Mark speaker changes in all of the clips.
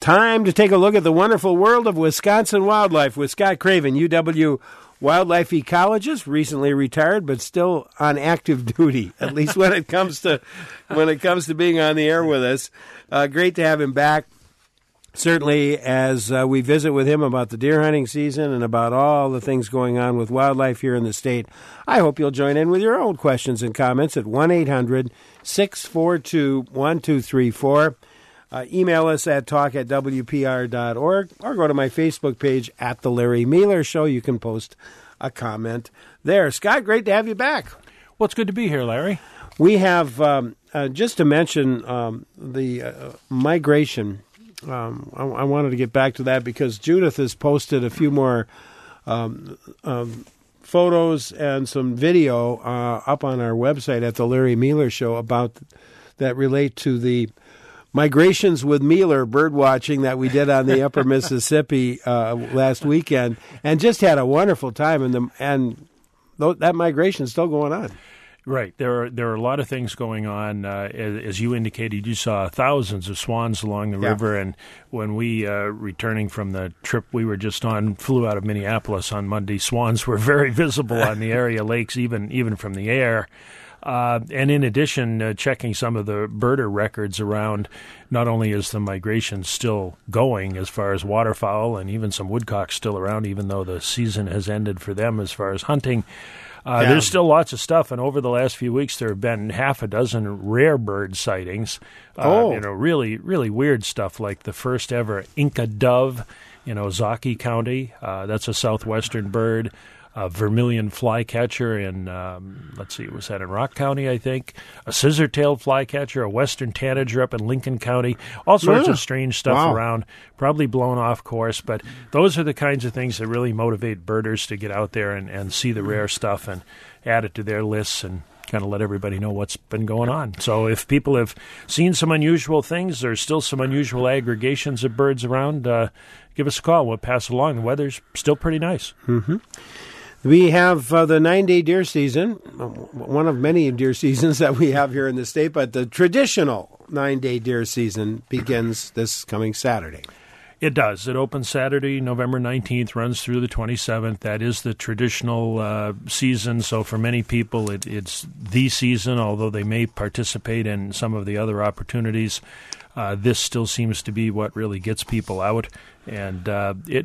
Speaker 1: Time to take a look at the wonderful world of Wisconsin wildlife with Scott Craven, UW wildlife ecologist, recently retired, but still on active duty, at least when it comes to being on the air with us. Great to have him back. Certainly, as we visit with him about the deer hunting season and about all the things going on with wildlife here in the state, I hope you'll join in with your own questions and comments at 1-800-642-1234. Email us at talk@wpr.org or go to my Facebook page at The Larry Mealer Show. You can post a comment there. Scott, great to have you back.
Speaker 2: Well, it's good to be here, Larry.
Speaker 1: We have, just to mention the migration, I wanted to get back to that because Judith has posted a few more photos and some video up on our website at The Larry Mealer Show about that relate to the migrations with Mealer bird watching that we did on the Upper Mississippi last weekend, and just had a wonderful time. And that migration is still going on.
Speaker 2: Right. There are a lot of things going on. As you indicated, you saw thousands of swans along the river, and when we, returning from the trip we were just on, flew out of Minneapolis on Monday, swans were very visible on the area lakes, even from the air. And in addition, checking some of the birder records around, not only is the migration still going as far as waterfowl and even some woodcocks still around, even though the season has ended for them as far as hunting, there's still lots of stuff. And over the last few weeks, there have been half a dozen rare bird sightings. Really, really weird stuff like the first ever Inca dove in Ozaukee County. That's a southwestern bird. Vermilion flycatcher in, was that in Rock County, I think? A scissor-tailed flycatcher, a western tanager up in Lincoln County. All sorts of strange stuff around, probably blown off course. But those are the kinds of things that really motivate birders to get out there and see the rare stuff and add it to their lists and kind of let everybody know what's been going on. So if people have seen some unusual things, there's still some unusual aggregations of birds around, give us a call. We'll pass it along. The weather's still pretty nice.
Speaker 1: Mm-hmm. We have the 9-day deer season, one of many deer seasons that we have here in the state, but the traditional 9-day deer season begins this coming Saturday.
Speaker 2: It does. It opens Saturday, November 19th, runs through the 27th. That is the traditional season, so for many people it's the season, although they may participate in some of the other opportunities. This still seems to be what really gets people out, and it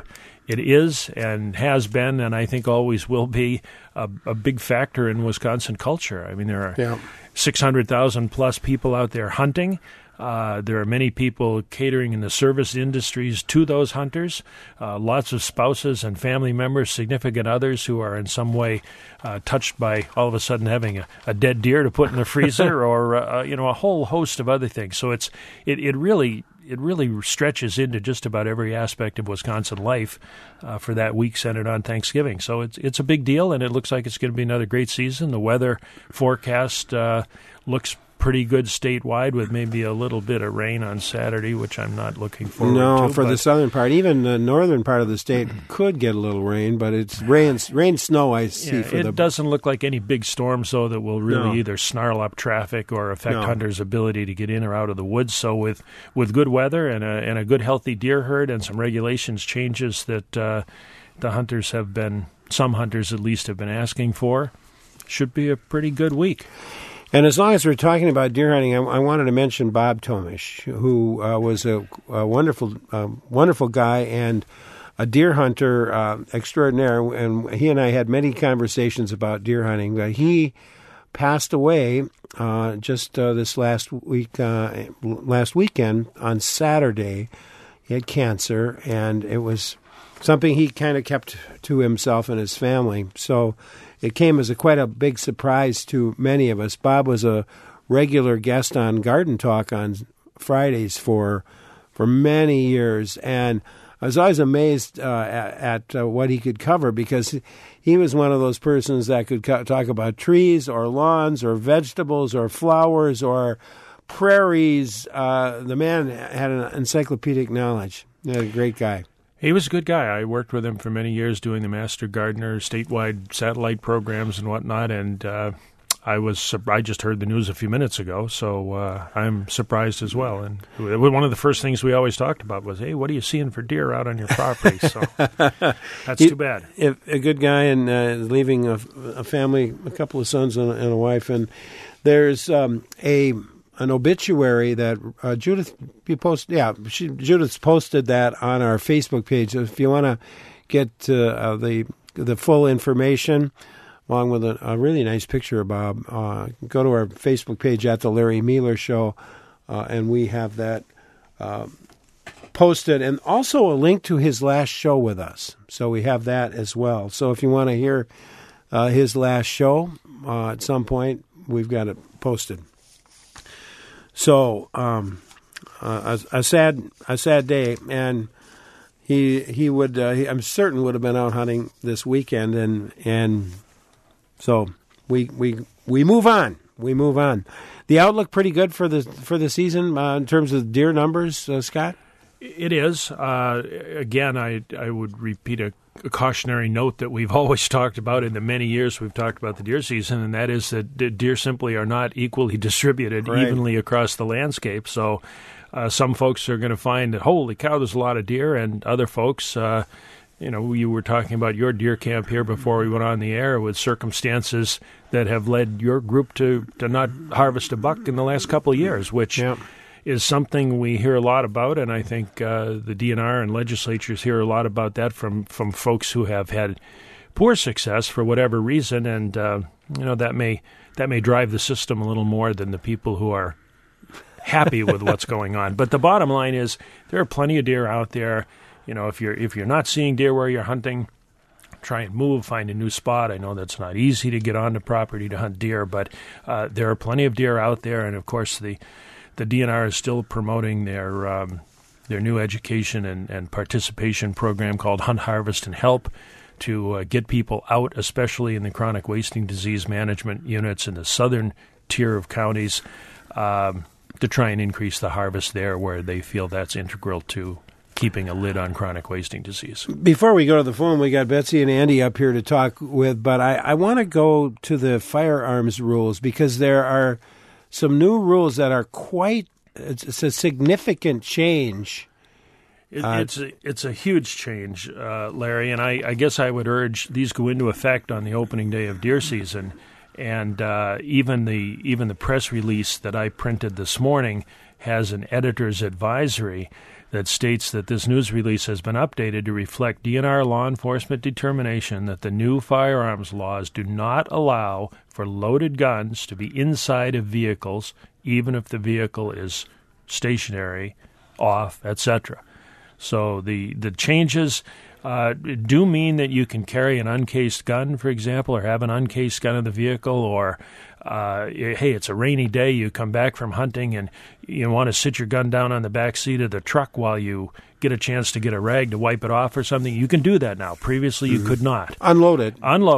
Speaker 2: is and has been, and I think always will be, a big factor in Wisconsin culture. I mean, there are 600,000 plus people out there hunting. There are many people catering in the service industries to those hunters, lots of spouses and family members, significant others who are in some way touched by all of a sudden having a dead deer to put in the freezer or, a whole host of other things. So it really stretches into just about every aspect of Wisconsin life for that week centered on Thanksgiving. So it's a big deal, and it looks like it's going to be another great season. The weather forecast looks pretty good statewide, with maybe a little bit of rain on Saturday, which I'm not looking forward to.
Speaker 1: No, for the southern part. Even the northern part of the state could get a little rain, but it's rain, snow I see.
Speaker 2: It doesn't look like any big storms, though, that will really either snarl up traffic or affect hunters' ability to get in or out of the woods. So with good weather and a good, healthy deer herd and some regulations changes that the hunters have been, some hunters at least, have been asking for, should be a pretty good week.
Speaker 1: And as long as we're talking about deer hunting, I wanted to mention Bob Tomish, who was a wonderful guy and a deer hunter extraordinaire. And he and I had many conversations about deer hunting. But he passed away just this last weekend on Saturday. He had cancer, and it was something he kind of kept to himself and his family. So it came as quite a big surprise to many of us. Bob was a regular guest on Garden Talk on Fridays for many years, and I was always amazed at what he could cover, because he was one of those persons that could talk about trees or lawns or vegetables or flowers or prairies. The man had an encyclopedic knowledge. A great guy.
Speaker 2: He was a good guy. I worked with him for many years doing the Master Gardener statewide satellite programs and whatnot, and I just heard the news a few minutes ago, so I'm surprised as well. And one of the first things we always talked about was, hey, what are you seeing for deer out on your property? So that's too bad.
Speaker 1: If a good guy and leaving a family, a couple of sons and a wife, and there's an obituary that Judith Judith's posted that on our Facebook page. If you want to get the full information, along with a really nice picture, Bob, go to our Facebook page at The Larry Mealer Show, and we have that posted, and also a link to his last show with us. So we have that as well. So if you want to hear his last show at some point, we've got it posted. So a sad day, and he would I'm certain would have been out hunting this weekend, and so we move on. We move on. The outlook pretty good for the season in terms of deer numbers, Scott?
Speaker 2: It is. Again, I would repeat a cautionary note that we've always talked about in the many years we've talked about the deer season, and that is that deer simply are not equally distributed evenly across the landscape. So some folks are going to find that, holy cow, there's a lot of deer, and other folks, you were talking about your deer camp here before we went on the air with circumstances that have led your group to not harvest a buck in the last couple of years, which is something we hear a lot about, and I think the DNR and legislatures hear a lot about that from folks who have had poor success for whatever reason, and that may drive the system a little more than the people who are happy with what's going on. But the bottom line is there are plenty of deer out there. If you're not seeing deer where you're hunting, try and move, find a new spot. I know that's not easy to get on the property to hunt deer, but there are plenty of deer out there, and of course the DNR is still promoting their new education and participation program called Hunt, Harvest, and Help to get people out, especially in the chronic wasting disease management units in the southern tier of counties, to try and increase the harvest there where they feel that's integral to keeping a lid on chronic wasting disease.
Speaker 1: Before we go to the phone, we got Betsy and Andy up here to talk with, but I want to go to the firearms rules because there are some new rules that are it's a significant change.
Speaker 2: It's a huge change, Larry, and I guess I would urge these go into effect on the opening day of deer season, and even the press release that I printed this morning has an editor's advisory that states that this news release has been updated to reflect DNR law enforcement determination that the new firearms laws do not allow for loaded guns to be inside of vehicles, even if the vehicle is stationary, off, etc. So the changes do mean that you can carry an uncased gun, for example, or have an uncased gun in the vehicle, or hey, it's a rainy day, you come back from hunting and you want to sit your gun down on the back seat of the truck while you get a chance to get a rag to wipe it off or something. You can do that now. Previously, you could not.
Speaker 1: Unloaded.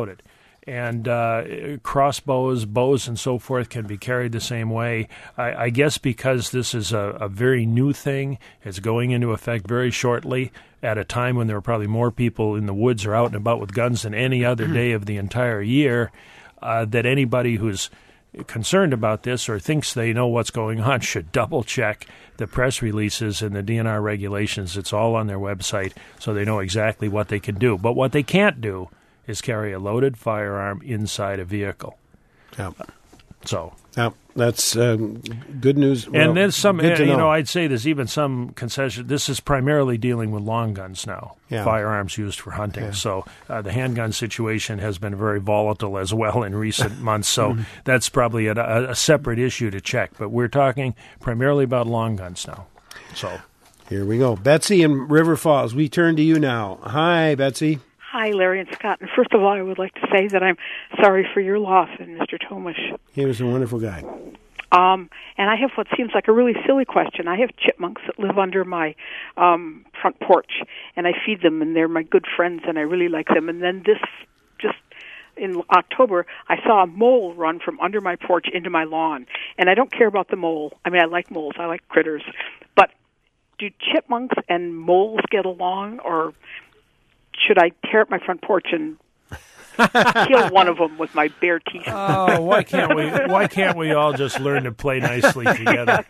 Speaker 2: And crossbows, bows, and so forth can be carried the same way. I guess because this is a very new thing, it's going into effect very shortly at a time when there are probably more people in the woods or out and about with guns than any other day of the entire year, that anybody who's concerned about this or thinks they know what's going on should double-check the press releases and the DNR regulations. It's all on their website, so they know exactly what they can do. But what they can't do is carry a loaded firearm inside a vehicle.
Speaker 1: Yeah.
Speaker 2: So.
Speaker 1: Yeah, that's good news. Well,
Speaker 2: and there's some, I'd say there's even some concession. This is primarily dealing with long guns now, firearms used for hunting. Yeah. So the handgun situation has been very volatile as well in recent months. So that's probably a separate issue to check. But we're talking primarily about long guns now. So
Speaker 1: here we go. Betsy in River Falls, we turn to you now. Hi, Betsy.
Speaker 3: Hi, Larry and Scott. And first of all, I would like to say that I'm sorry for your loss in Mr. Tomish.
Speaker 1: He was a wonderful guy.
Speaker 3: And I have what seems like a really silly question. I have chipmunks that live under my front porch, and I feed them, and they're my good friends, and I really like them. And then just in October, I saw a mole run from under my porch into my lawn. And I don't care about the mole. I mean, I like moles. I like critters. But do chipmunks and moles get along, or should I tear up my front porch and kill one of them with my bare teeth.
Speaker 2: Oh, why can't we all just learn to play nicely together?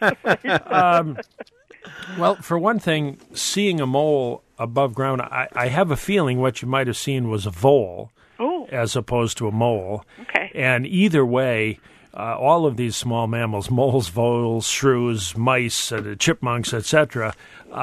Speaker 2: Well, for one thing, seeing a mole above ground, I have a feeling what you might have seen was a vole as opposed to a mole.
Speaker 3: Okay.
Speaker 2: And either way, all of these small mammals, moles, voles, shrews, mice, chipmunks, etc.,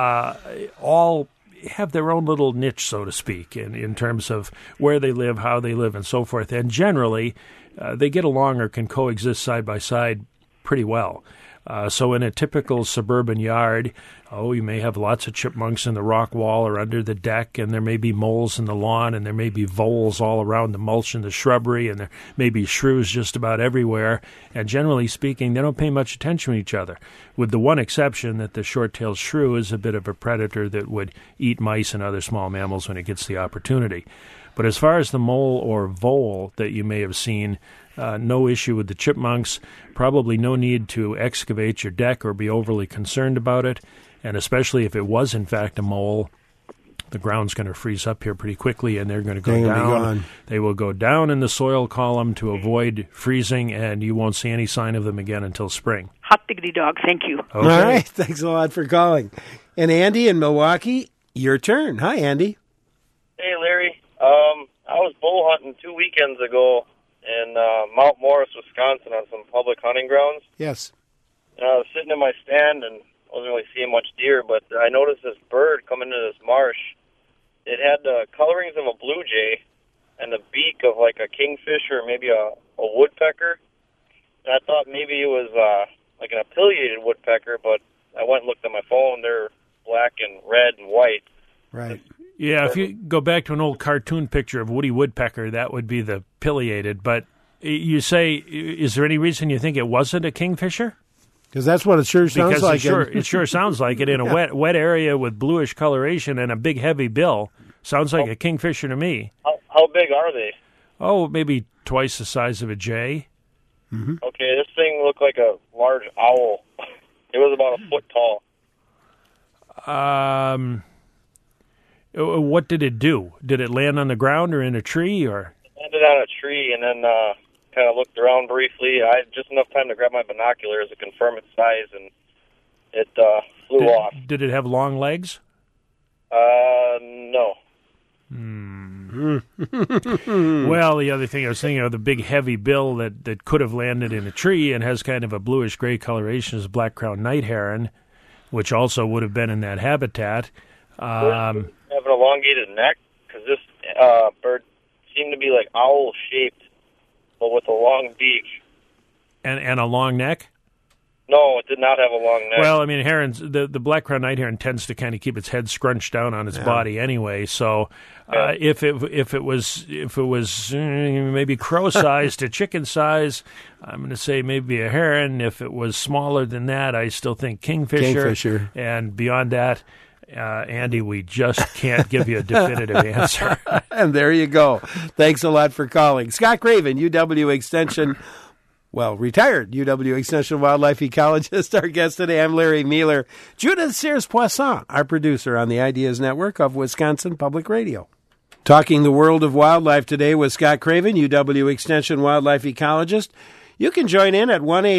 Speaker 2: all have their own little niche, so to speak, in terms of where they live, how they live, and so forth. And generally, they get along or can coexist side by side pretty well. So in a typical suburban yard, you may have lots of chipmunks in the rock wall or under the deck, and there may be moles in the lawn, and there may be voles all around the mulch and the shrubbery, and there may be shrews just about everywhere. And generally speaking, they don't pay much attention to each other, with the one exception that the short-tailed shrew is a bit of a predator that would eat mice and other small mammals when it gets the opportunity. But as far as the mole or vole that you may have seen, no issue with the chipmunks, probably no need to excavate your deck or be overly concerned about it, and especially if it was in fact a mole, the ground's going to freeze up here pretty quickly and they're going to go down. They will go down in the soil column to avoid freezing, and you won't see any sign of them again until spring.
Speaker 3: Hot diggity dog, thank you.
Speaker 2: Okay.
Speaker 1: All right, thanks a lot for calling. And Andy in Milwaukee, your turn. Hi, Andy.
Speaker 4: Hey, Larry. I was bull hunting 2 weekends ago in Mount Morris, Wisconsin, on some public hunting grounds.
Speaker 1: Yes.
Speaker 4: And I was sitting in my stand and wasn't really seeing much deer, but I noticed this bird come into this marsh. It had the colorings of a blue jay and the beak of like a kingfisher or maybe a woodpecker. And I thought maybe it was like an pileated woodpecker, but I went and looked at my phone. They're black and red and white.
Speaker 1: Right.
Speaker 2: Yeah, if you go back to an old cartoon picture of Woody Woodpecker, that would be the pileated. But you say, is there any reason you think it wasn't a kingfisher?
Speaker 1: Because that's what it sure sounds like.
Speaker 2: It sure sounds like it in a wet area with bluish coloration and a big heavy bill. Sounds like a kingfisher to me.
Speaker 4: How big are they?
Speaker 2: Oh, maybe twice the size of a jay.
Speaker 1: Mm-hmm.
Speaker 4: Okay, this thing looked like a large owl. It was about a foot tall.
Speaker 2: What did it do? Did it land on the ground or in a tree? Or
Speaker 4: it landed on a tree and then kind of looked around briefly. I had just enough time to grab my binoculars to confirm its size, and it flew off.
Speaker 2: Did it have long legs?
Speaker 4: No.
Speaker 2: Well, the other thing I was thinking of, the big heavy bill that could have landed in a tree and has kind of a bluish-gray coloration is black-crowned night heron, which also would have been in that habitat.
Speaker 4: Have an elongated neck, because this bird seemed to be like owl-shaped, but with a long beak.
Speaker 2: And a long neck?
Speaker 4: No, it did not have a long neck.
Speaker 2: Well, I mean, herons, the black-crowned night heron tends to kind of keep its head scrunched down on its body anyway. So, if it was maybe crow-sized to chicken-size, I'm going to say maybe a heron. If it was smaller than that, I still think kingfisher. And beyond that, Andy, we just can't give you a definitive answer.
Speaker 1: And there you go. Thanks a lot for calling. Scott Craven, UW Extension. Well, retired UW Extension wildlife ecologist. Our guest today, I'm Larry Mueller. Judith Sears-Poisson, our producer on the Ideas Network of Wisconsin Public Radio. Talking the world of wildlife today with Scott Craven, UW Extension wildlife ecologist. You can join in at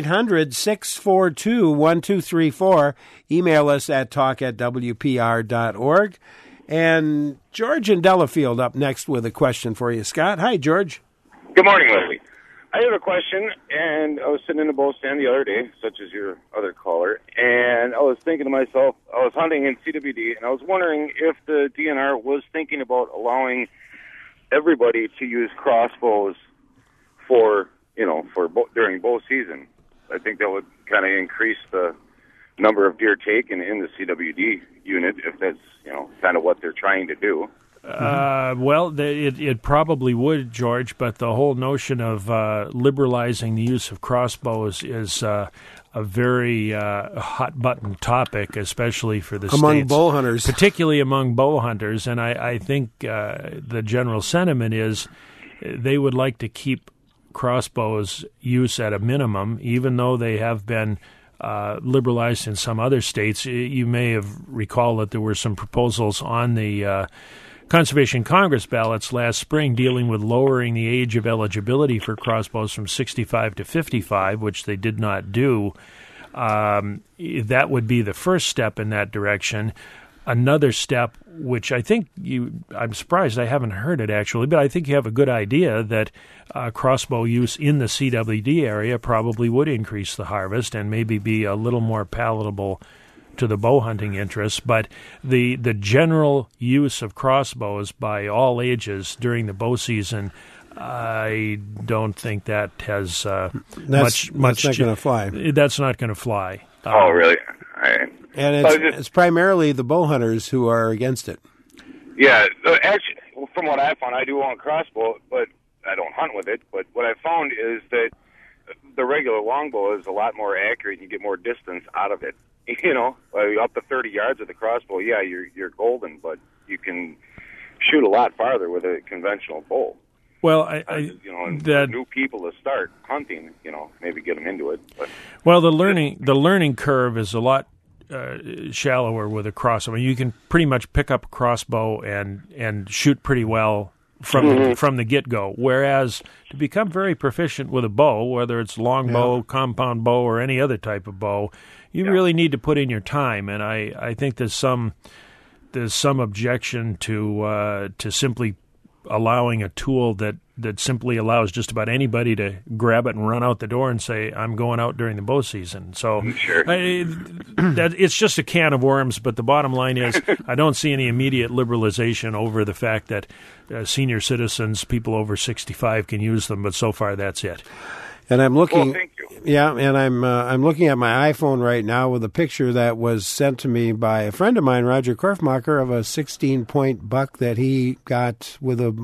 Speaker 1: 1-800-642-1234. Email us at talk@wpr.org. And George in Delafield up next with a question for you, Scott. Hi, George.
Speaker 5: Good morning, Larry. I have a question, and I was sitting in a bull stand the other day, such as your other caller, and I was thinking to myself, I was hunting in CWD, and I was wondering if the DNR was thinking about allowing everybody to use crossbows for during bow season. I think that would kind of increase the number of deer taken in the CWD unit, if that's kind of what they're trying to do.
Speaker 2: Well, it probably would, George, but the whole notion of liberalizing the use of crossbows is a very hot-button topic, especially for the
Speaker 1: among
Speaker 2: states.
Speaker 1: bow hunters.
Speaker 2: Particularly among bow hunters, and I think the general sentiment is they would like to keep crossbows use at a minimum, even though they have been liberalized in some other states. You may have recalled that there were some proposals on the Conservation Congress ballots last spring dealing with lowering the age of eligibility for crossbows from 65 to 55, which they did not do. That would be the first step in that direction. Another step, which I think I'm surprised I haven't heard it actually, but I think you have a good idea that crossbow use in the CWD area probably would increase the harvest and maybe be a little more palatable to the bow hunting interests. But the general use of crossbows by all ages during the bow season, I don't think that has much.
Speaker 1: That's not going to fly.
Speaker 2: That's not going to fly.
Speaker 5: Oh, really? All right.
Speaker 1: And it's primarily the bow hunters who are against it.
Speaker 5: Yeah, actually, from what I found, I do own a crossbow, but I don't hunt with it. But what I found is that the regular longbow is a lot more accurate, and you get more distance out of it. You know, up to 30 yards with the crossbow, yeah, you're golden, but you can shoot a lot farther with a conventional bow.
Speaker 2: Well,
Speaker 5: for new people to start hunting, maybe get them into it. But
Speaker 2: well, the learning curve is a lot shallower with a crossbow. I mean, you can pretty much pick up a crossbow and shoot pretty well from the get-go. Whereas to become very proficient with a bow, whether it's longbow, compound bow, or any other type of bow, you really need to put in your time. And I think there's some objection to simply allowing a tool that simply allows just about anybody to grab it and run out the door and say, I'm going out during the bow season. So
Speaker 5: sure.
Speaker 2: It's just a can of worms, but the bottom line is I don't see any immediate liberalization over the fact that senior citizens, people over 65 can use them, but so far that's it.
Speaker 1: And I'm looking.
Speaker 5: Well, thank you.
Speaker 1: Yeah, and I'm looking at my iPhone right now with a picture that was sent to me by a friend of mine, Roger Korfmacher, of a 16-point buck that he got with a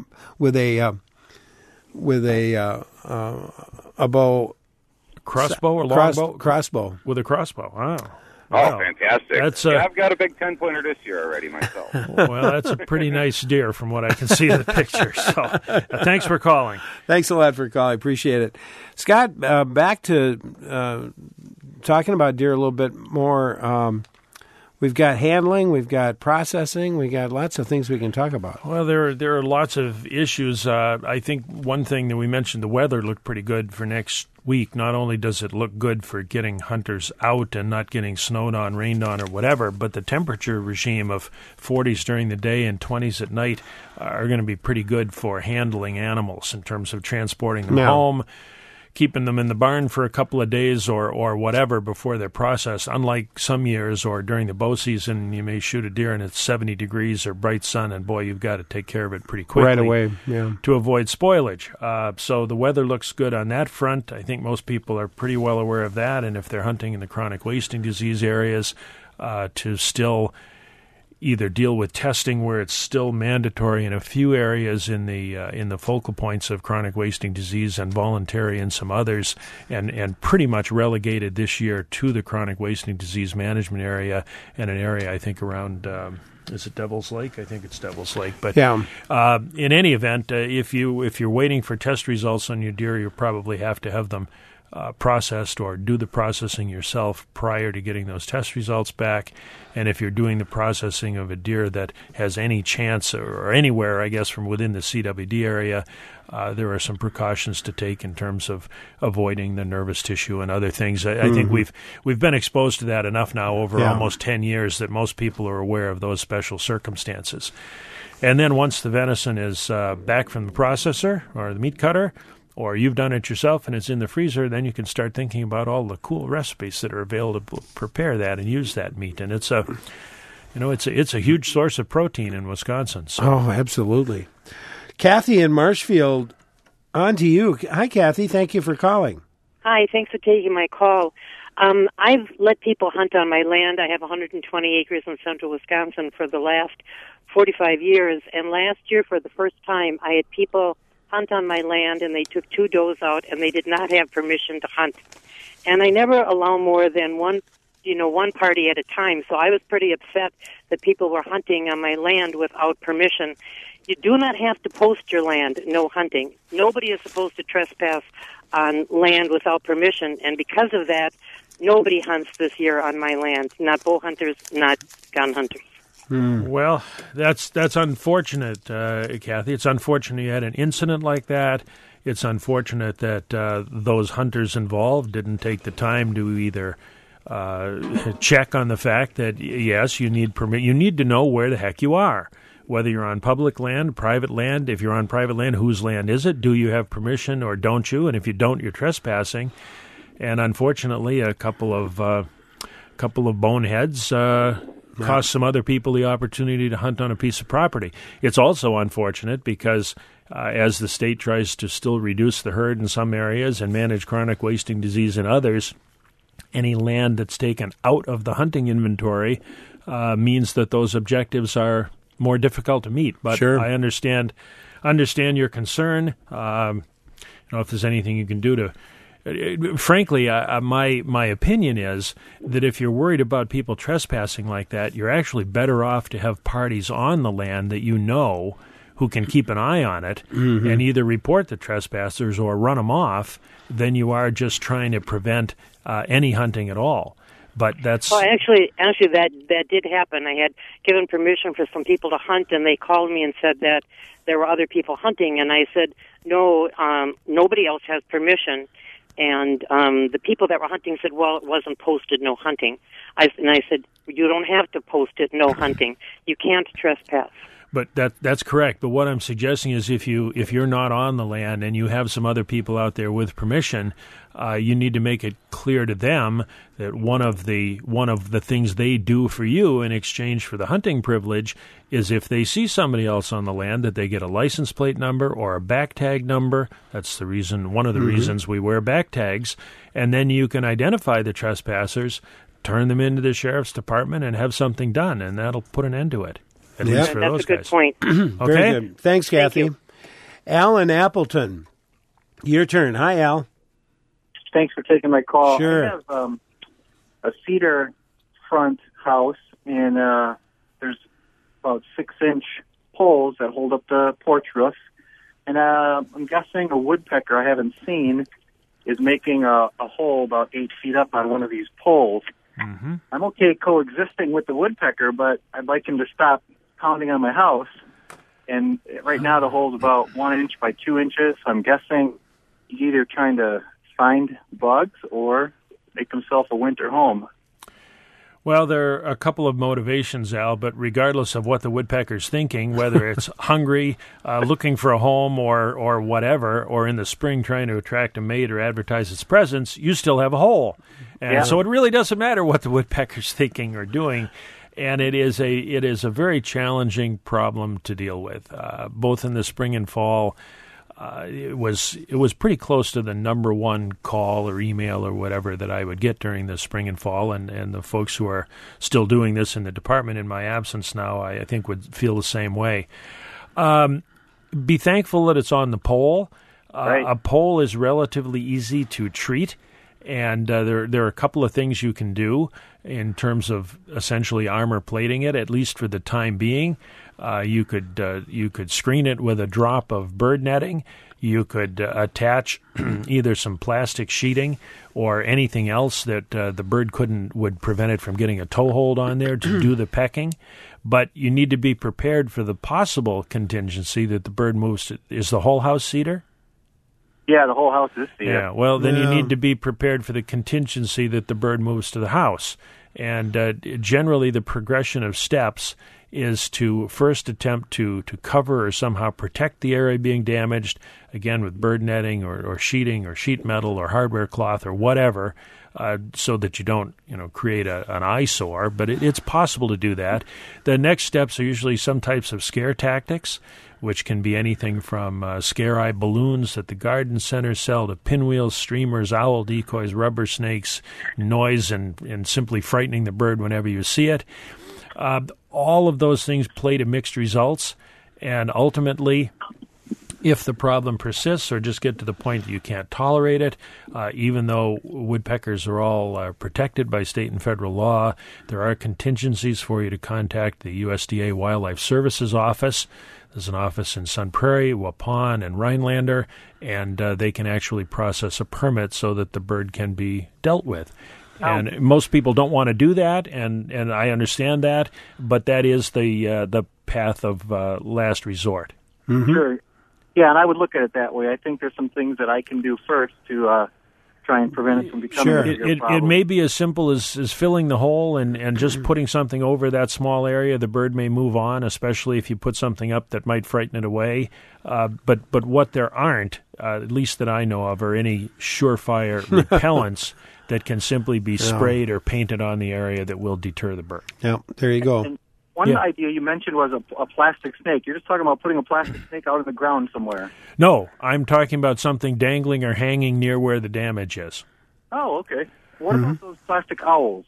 Speaker 1: bow.
Speaker 2: Crossbow or longbow?
Speaker 1: Crossbow.
Speaker 2: With a crossbow. Wow.
Speaker 5: Oh, fantastic.
Speaker 2: That's,
Speaker 5: I've got a big 10-pointer this year already myself.
Speaker 2: Well, that's a pretty nice deer from what I can see in the picture. So thanks for calling.
Speaker 1: Thanks a lot for calling. Appreciate it. Scott, back to talking about deer a little bit more. We've got handling, we've got processing, we got lots of things we can talk about.
Speaker 2: Well, there are lots of issues. I think one thing that we mentioned, the weather looked pretty good for next week. Not only does it look good for getting hunters out and not getting snowed on, rained on, or whatever, but the temperature regime of 40s during the day and 20s at night are going to be pretty good for handling animals in terms of transporting them home, keeping them in the barn for a couple of days or whatever before they're processed. Unlike some years or during the bow season, you may shoot a deer and it's 70 degrees or bright sun, and boy, you've got to take care of it pretty quickly.
Speaker 1: Right away,
Speaker 2: to avoid spoilage. So the weather looks good on that front. I think most people are pretty well aware of that, and if they're hunting in the chronic wasting disease areas, to still either deal with testing where it's still mandatory in a few areas in the focal points of chronic wasting disease and voluntary in some others, and pretty much relegated this year to the chronic wasting disease management area and an area I think around is it Devil's Lake? I think it's Devil's Lake. But in any event, if you're waiting for test results on your deer, you probably have to have them processed or do the processing yourself prior to getting those test results back. And if you're doing the processing of a deer that has any chance or anywhere, I guess, from within the CWD area, there are some precautions to take in terms of avoiding the nervous tissue and other things. I think we've been exposed to that enough now over almost 10 years that most people are aware of those special circumstances. And then once the venison is back from the processor or the meat cutter, or you've done it yourself and it's in the freezer, then you can start thinking about all the cool recipes that are available to prepare that and use that meat. And it's a huge source of protein in Wisconsin. So.
Speaker 1: Oh, absolutely. Kathy in Marshfield, on to you. Hi, Kathy. Thank you for calling.
Speaker 6: Hi. Thanks for taking my call. I've let people hunt on my land. I have 120 acres in central Wisconsin for the last 45 years. And last year, for the first time, I had people hunt on my land, and they took 2 does out, and they did not have permission to hunt. And I never allow more than one party at a time, so I was pretty upset that people were hunting on my land without permission. You do not have to post your land, no hunting. Nobody is supposed to trespass on land without permission, and because of that, nobody hunts this year on my land, not bow hunters, not gun hunters.
Speaker 2: Well, that's unfortunate, Kathy. It's unfortunate you had an incident like that. It's unfortunate that those hunters involved didn't take the time to either check on the fact that, yes, you need permit. You need to know where the heck you are, whether you're on public land, private land. If you're on private land, whose land is it? Do you have permission or don't you? And if you don't, you're trespassing. And unfortunately, a couple of boneheads cost some other people the opportunity to hunt on a piece of property. It's also unfortunate because as the state tries to still reduce the herd in some areas and manage chronic wasting disease in others, any land that's taken out of the hunting inventory means that those objectives are more difficult to meet. But
Speaker 1: sure.
Speaker 2: I understand your concern. If there's anything you can do to... Frankly, my opinion is that if you're worried about people trespassing like that, you're actually better off to have parties on the land that you know who can keep an eye on it and either report the trespassers or run them off than you are just trying to prevent any hunting at all. But that's...
Speaker 6: Well, actually, that did happen. I had given permission for some people to hunt, and they called me and said that there were other people hunting, and I said, no, nobody else has permission. And the people that were hunting said, well, it wasn't posted, no hunting. I said, you don't have to post it, no hunting. You can't trespass.
Speaker 2: But that's correct. But what I'm suggesting is if you're not on the land and you have some other people out there with permission, you need to make it clear to them that one of the things they do for you in exchange for the hunting privilege is if they see somebody else on the land that they get a license plate number or a back tag number. That's one of the reasons we wear back tags. And then you can identify the trespassers, turn them into the sheriff's department, and have something done, and that'll put an end to it. At least for those guys.
Speaker 6: That's a good point.
Speaker 2: Okay?
Speaker 1: Very good. Thanks, Kathy.
Speaker 6: Thank you.
Speaker 1: Al in Appleton, your turn. Hi, Al.
Speaker 7: Thanks for taking my call.
Speaker 1: Sure.
Speaker 7: I have a cedar front house, and there's about 6-inch poles that hold up the porch roof. And I'm guessing a woodpecker I haven't seen is making a hole about 8 feet up on one of these poles.
Speaker 2: Mm-hmm.
Speaker 7: I'm okay coexisting with the woodpecker, but I'd like him to stop pounding on my house. And right now the hole's about 1 inch by 2 inches. So I'm guessing he's either trying to find bugs or make himself a winter home.
Speaker 2: Well, there are a couple of motivations, Al, but regardless of what the woodpecker's thinking, whether it's hungry, looking for a home, or whatever, or in the spring trying to attract a mate or advertise its presence, you still have a hole. And so it really doesn't matter what the woodpecker's thinking or doing. And it is a very challenging problem to deal with, both in the spring and fall. It was pretty close to the number one call or email or whatever that I would get during the spring and fall, and the folks who are still doing this in the department in my absence now, I think would feel the same way. Be thankful that it's on the pole.
Speaker 7: Right.
Speaker 2: A pole is relatively easy to treat, and there are a couple of things you can do in terms of essentially armor plating it, at least for the time being. You could screen it with a drop of bird netting. You could attach either some plastic sheeting or anything else that the bird would prevent it from getting a toehold on there to do the pecking. But you need to be prepared for the possible contingency that the bird moves. Is the whole house cedar?
Speaker 7: Yeah, the whole house is cedar.
Speaker 2: Yeah, well, then you need to be prepared for the contingency that the bird moves to the house. And generally the progression of steps is to first attempt to cover or somehow protect the area being damaged, again with bird netting or sheeting or sheet metal or hardware cloth or whatever, so that you don't create an eyesore. But it's possible to do that. The next steps are usually some types of scare tactics, which can be anything from scare eye balloons that the garden centers sell to pinwheels, streamers, owl decoys, rubber snakes, noise, and simply frightening the bird whenever you see it. All of those things play to mixed results, and ultimately, if the problem persists or just get to the point that you can't tolerate it, even though woodpeckers are all protected by state and federal law, there are contingencies for you to contact the USDA Wildlife Services Office. There's an office in Sun Prairie, Waupun, and Rhinelander, and they can actually process a permit so that the bird can be dealt with. And most people don't want to do that, and I understand that, but that is the path of last resort.
Speaker 1: Mm-hmm.
Speaker 7: Sure. Yeah, and I would look at it that way. I think there's some things that I can do first to try and prevent it from becoming a bigger problem.
Speaker 2: It may be as simple as filling the hole and just putting something over that small area. The bird may move on, especially if you put something up that might frighten it away. But what there aren't, at least that I know of, are any surefire repellents that can simply be sprayed or painted on the area that will deter the bird.
Speaker 1: Yeah, there you go.
Speaker 7: And one idea you mentioned was a plastic snake. You're just talking about putting a plastic snake out in the ground somewhere.
Speaker 2: No, I'm talking about something dangling or hanging near where the damage is.
Speaker 7: Oh, okay. What about those plastic owls?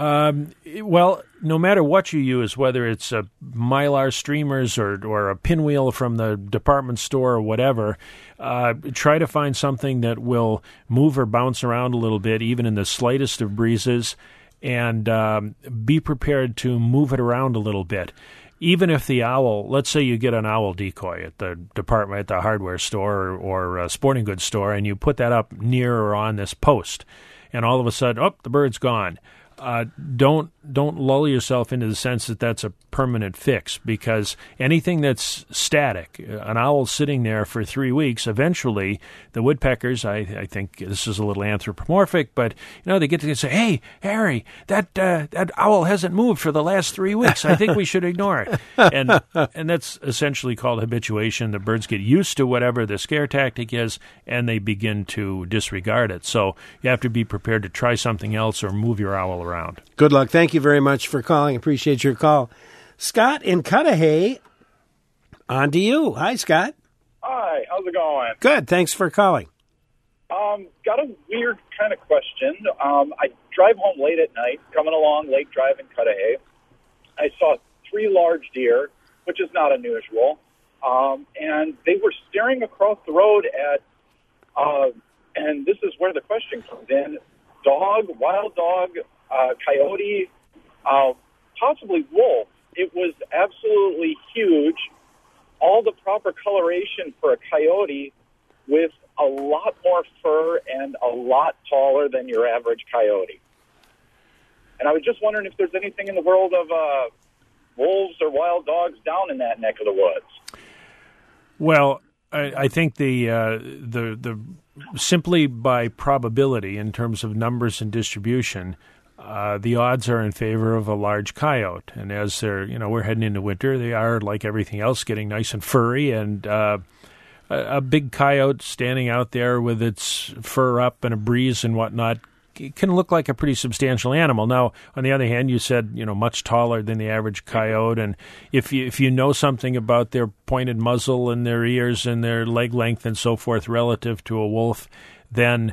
Speaker 2: Well, no matter what you use, whether it's Mylar streamers or a pinwheel from the department store or whatever, try to find something that will move or bounce around a little bit, even in the slightest of breezes, and be prepared to move it around a little bit. Even if the owl, let's say you get an owl decoy at the department, at the hardware store or a sporting goods store, and you put that up near or on this post, and all of a sudden, the bird's gone. Don't lull yourself into the sense that that's a permanent fix, because anything that's static, an owl sitting there for 3 weeks, eventually the woodpeckers, I think this is a little anthropomorphic, but they get to say, "Hey, Harry, that owl hasn't moved for the last 3 weeks. I think we should ignore it." And that's essentially called habituation. The birds get used to whatever the scare tactic is, and they begin to disregard it. So you have to be prepared to try something else or move your owl around.
Speaker 1: Good luck. Thank you very much for calling. Appreciate your call. Scott in Cudahy, on to you. Hi, Scott.
Speaker 8: Hi, how's it going?
Speaker 1: Good. Thanks for calling.
Speaker 8: Got a weird kind of question. I drive home late at night, coming along Lake Drive in Cudahy. I saw 3 large deer, which is not unusual, and they were staring across the road at, and this is where the question comes in, wild dog, coyote, possibly wolf. It was absolutely huge, all the proper coloration for a coyote with a lot more fur and a lot taller than your average coyote. And I was just wondering if there's anything in the world of wolves or wild dogs down in that neck of the woods.
Speaker 2: Well, I think the simply by probability in terms of numbers and distribution, the odds are in favor of a large coyote. And as we're heading into winter, they are, like everything else, getting nice and furry. And a big coyote standing out there with its fur up and a breeze and whatnot can look like a pretty substantial animal. Now, on the other hand, you said, much taller than the average coyote. And if you know something about their pointed muzzle and their ears and their leg length and so forth relative to a wolf, then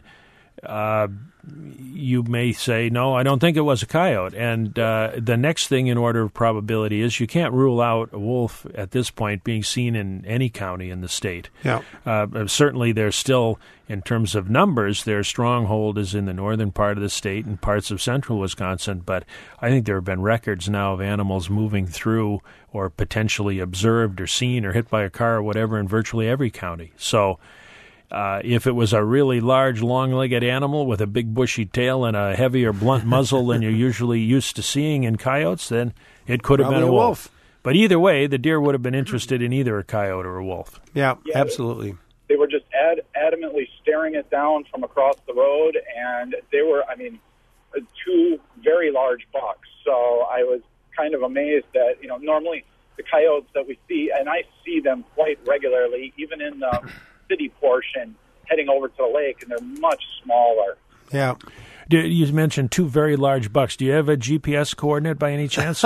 Speaker 2: you may say, no, I don't think it was a coyote. And the next thing in order of probability is you can't rule out a wolf at this point being seen in any county in the state.
Speaker 1: Yeah.
Speaker 2: Certainly there's still, in terms of numbers, their stronghold is in the northern part of the state and parts of central Wisconsin, but I think there have been records now of animals moving through or potentially observed or seen or hit by a car or whatever in virtually every county. So if it was a really large, long-legged animal with a big bushy tail and a heavier, blunt muzzle than you're usually used to seeing in coyotes, then it could have been a wolf. But either way, the deer would have been interested in either a coyote or a wolf.
Speaker 1: Yeah, absolutely.
Speaker 8: They were just adamantly staring it down from across the road, and they were, 2 very large bucks. So I was kind of amazed that, normally the coyotes that we see, and I see them quite regularly, even in the city portion heading over to the lake, and they're much smaller.
Speaker 1: Yeah.
Speaker 2: You mentioned 2 very large bucks. Do you have a GPS coordinate by any chance?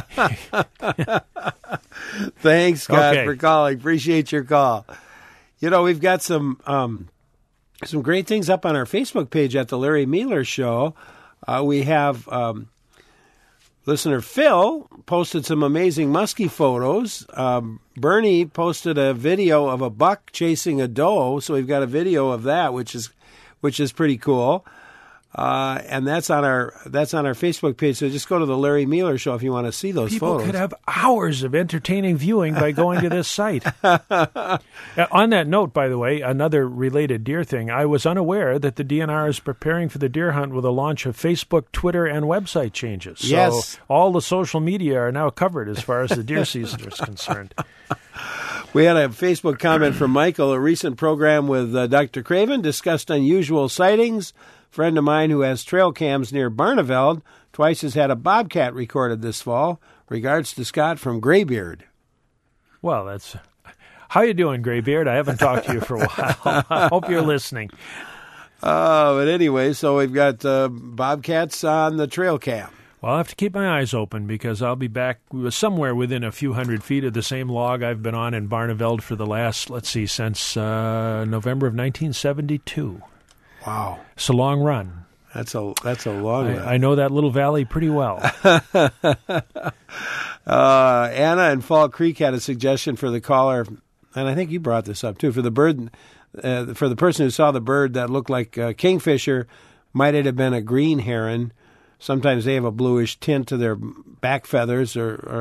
Speaker 1: Thanks, Scott, for calling. Appreciate your call. We've got some great things up on our Facebook page at the Larry Mealer Show. We have listener Phil posted some amazing muskie photos. Bernie posted a video of a buck chasing a doe, so we've got a video of that, which is pretty cool. And that's on our Facebook page. So just go to the Larry Mueller Show if you want to see those
Speaker 2: People
Speaker 1: photos.
Speaker 2: could have hours of entertaining viewing by going to this site. On that note, by the way, another related deer thing, I was unaware that the DNR is preparing for the deer hunt with a launch of Facebook, Twitter, and website changes. So
Speaker 1: yes.
Speaker 2: all the social media are now covered as far as the deer season is concerned.
Speaker 1: We had a Facebook comment from Michael. A recent program with Dr. Craven discussed unusual sightings. A friend of mine who has trail cams near Barneveld twice has had a bobcat recorded this fall. Regards to Scott from Graybeard.
Speaker 2: Well, that's... How you doing, Graybeard? I haven't talked to you for a while. I hope you're listening.
Speaker 1: But anyway, so we've got bobcats on the trail cam.
Speaker 2: Well, I'll have to keep my eyes open because I'll be back somewhere within a few hundred feet of the same log I've been on in Barneveld for the last, since November of 1972. Wow. It's a long run.
Speaker 1: That's a long run.
Speaker 2: I know that little valley pretty well.
Speaker 1: Anna in Fall Creek had a suggestion for the caller, and I think you brought this up too, for the bird, for the person who saw the bird that looked like a kingfisher. Might it have been a green heron? Sometimes they have a bluish tint to their back feathers,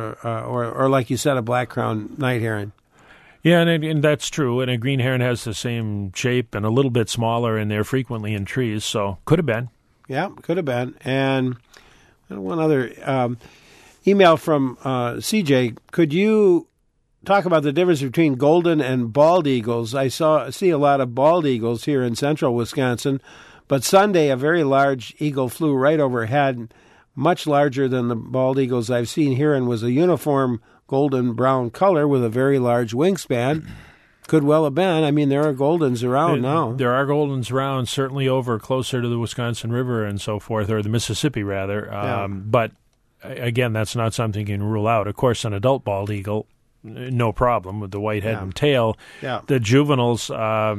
Speaker 1: or like you said, a black-crowned night heron.
Speaker 2: Yeah, and that's true. And a green heron has the same shape and a little bit smaller, and they're frequently in trees, so could have been.
Speaker 1: Yeah, could have been. And one other email from CJ. Could you talk about the difference between golden and bald eagles? I see a lot of bald eagles here in central Wisconsin. But Sunday, a very large eagle flew right overhead, much larger than the bald eagles I've seen here, and was a uniform golden-brown color with a very large wingspan. Could well have been. I mean, there are goldens around now.
Speaker 2: There are goldens around, certainly over closer to the Wisconsin River and so forth, or the Mississippi, rather. But, again, that's not something you can rule out. Of course, an adult bald eagle, no problem with the white head and tail. Yeah. The juveniles...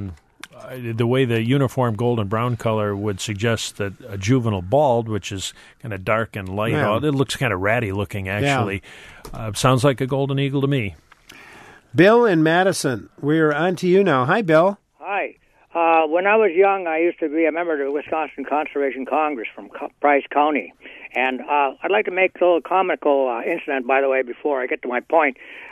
Speaker 2: the way the uniform golden brown color would suggest that a juvenile bald, which is kind of dark and light, it looks kind of ratty looking, actually. Yeah. Sounds like a golden eagle to me.
Speaker 1: Bill in Madison, we're on to you now. Hi, Bill.
Speaker 9: Hi. When I was young, I used to be a member of the Wisconsin Conservation Congress from Price County. And I'd like to make a little comical incident, by the way, before I get to my point.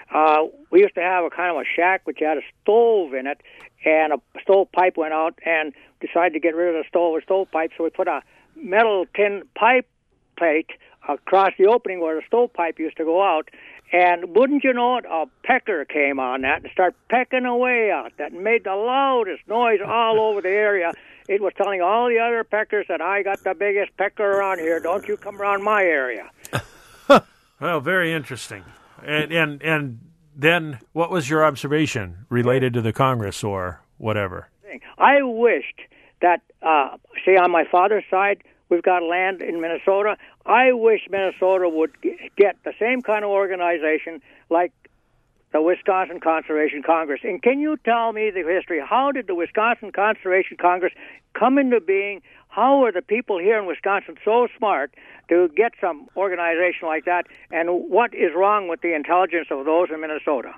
Speaker 9: We used to have a kind of a shack which had a stove in it, and a stovepipe went out and decided to get rid of the stovepipe, so we put a metal tin pipe plate across the opening where the stovepipe used to go out. And wouldn't you know it, a pecker came on that and started pecking away at that and made the loudest noise all over the area. It was telling all the other peckers that I got the biggest pecker around here. Don't you come around my area.
Speaker 2: Well, very interesting. And then what was your observation related to the Congress or whatever?
Speaker 9: I wished that, say on my father's side, we've got land in Minnesota. I wish Minnesota would get the same kind of organization like the Wisconsin Conservation Congress. And can you tell me the history? How did the Wisconsin Conservation Congress come into being? How are the people here in Wisconsin so smart to get some organization like that? And what is wrong with the intelligence of those in Minnesota?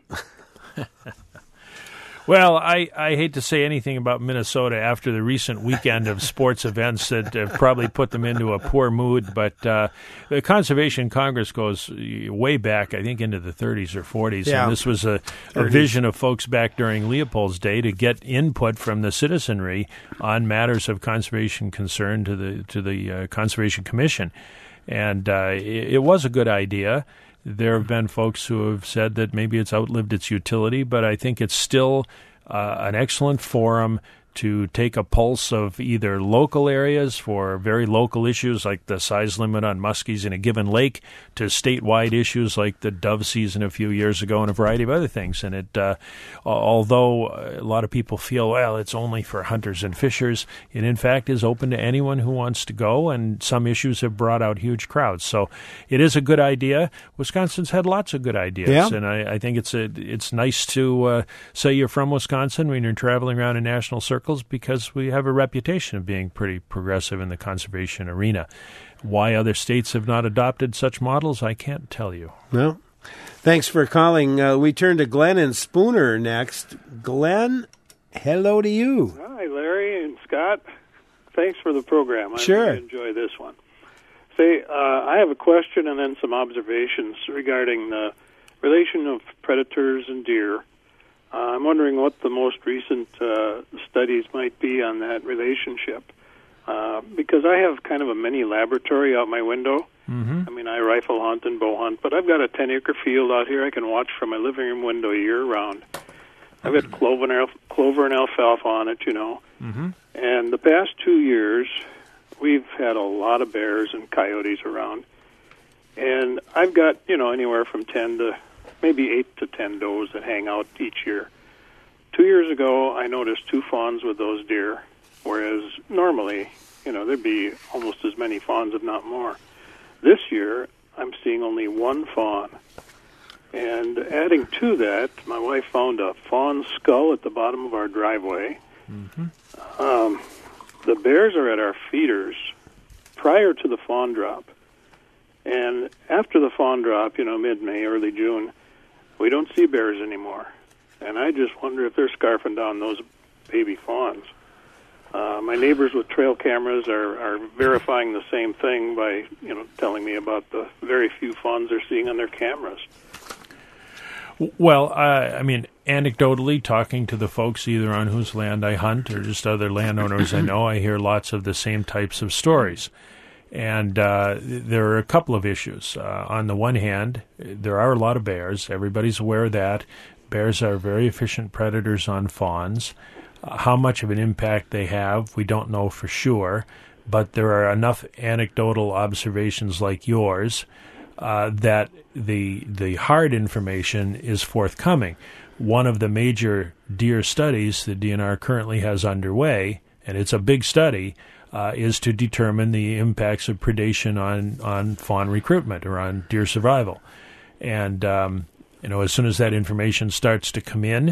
Speaker 2: Well, I hate to say anything about Minnesota after the recent weekend of sports events that have probably put them into a poor mood, but the Conservation Congress goes way back, I think, into the 30s or 40s, and this was a vision of folks back during Leopold's Day to get input from the citizenry on matters of conservation concern to the Conservation Commission, and it was a good idea. There have been folks who have said that maybe it's outlived its utility, but I think it's still an excellent forum to take a pulse of either local areas for very local issues like the size limit on muskies in a given lake to statewide issues like the dove season a few years ago and a variety of other things. And it, although a lot of people feel, well, it's only for hunters and fishers, it in fact is open to anyone who wants to go, and some issues have brought out huge crowds. So it is a good idea. Wisconsin's had lots of good ideas, and I think it's nice to say you're from Wisconsin when you're traveling around in national circles, because we have a reputation of being pretty progressive in the conservation arena. Why other states have not adopted such models, I can't tell you.
Speaker 1: Well, thanks for calling. We turn to Glenn and Spooner next. Glenn, hello to you.
Speaker 10: Hi, Larry and Scott. Thanks for the program. I
Speaker 1: Sure.
Speaker 10: really enjoy this one. Say, I have a question and then some observations regarding the relation of predators and deer. I'm wondering what the most recent studies might be on that relationship. Because I have kind of a mini laboratory out my window.
Speaker 2: Mm-hmm.
Speaker 10: I mean, I rifle hunt and bow hunt, but I've got a 10-acre field out here I can watch from my living room window year-round. I've got clover and alfalfa on it,
Speaker 2: Mm-hmm.
Speaker 10: And the past 2 years, we've had a lot of bears and coyotes around. And I've got, anywhere from 10 to maybe 8 to 10 does that hang out each year. 2 years ago, I noticed 2 fawns with those deer, whereas normally, there'd be almost as many fawns, if not more. This year, I'm seeing only 1 fawn. And adding to that, my wife found a fawn skull at the bottom of our driveway.
Speaker 2: Mm-hmm.
Speaker 10: The bears are at our feeders prior to the fawn drop. And after the fawn drop, mid-May, early June, we don't see bears anymore. And I just wonder if they're scarfing down those baby fawns. My neighbors with trail cameras are verifying the same thing by, telling me about the very few fawns they're seeing on their cameras.
Speaker 2: Well, anecdotally, talking to the folks either on whose land I hunt or just other landowners I know, I hear lots of the same types of stories. And there are a couple of issues. On the one hand, there are a lot of bears. Everybody's aware of that. Bears are very efficient predators on fawns. How much of an impact they have, we don't know for sure. But there are enough anecdotal observations like yours that the hard information is forthcoming. One of the major deer studies the DNR currently has underway, and it's a big study, is to determine the impacts of predation on fawn recruitment or on deer survival. And, as soon as that information starts to come in,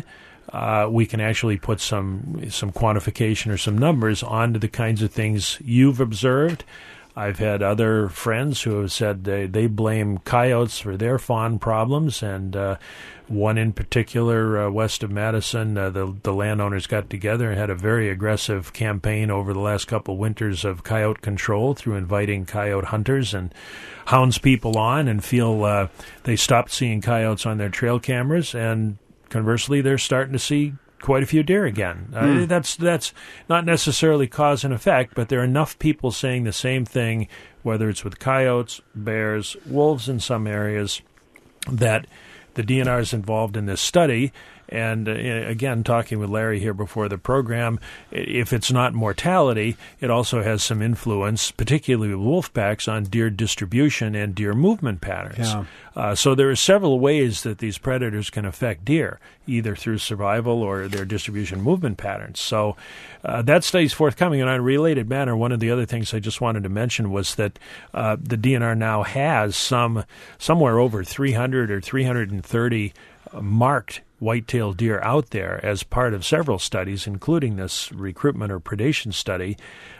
Speaker 2: we can actually put some quantification or some numbers onto the kinds of things you've observed. I've had other friends who have said they blame coyotes for their fawn problems, and one in particular, west of Madison, the landowners got together and had a very aggressive campaign over the last couple of winters of coyote control through inviting coyote hunters and hounds people on, and feel they stopped seeing coyotes on their trail cameras, and conversely, they're starting to see quite a few deer again. That's not necessarily cause and effect, but there are enough people saying the same thing, whether it's with coyotes, bears, wolves in some areas, that the DNR is involved in this study. And again, talking with Larry here before the program, if it's not mortality, it also has some influence, particularly with wolf packs, on deer distribution and deer movement patterns. Yeah. So there are several ways that these predators can affect deer, either through survival or their distribution movement patterns. So that study's forthcoming. In a related manner, one of the other things I just wanted to mention was that the DNR now has somewhere over 300 or 330 marked white-tailed deer out there as part of several studies, including this recruitment or predation study.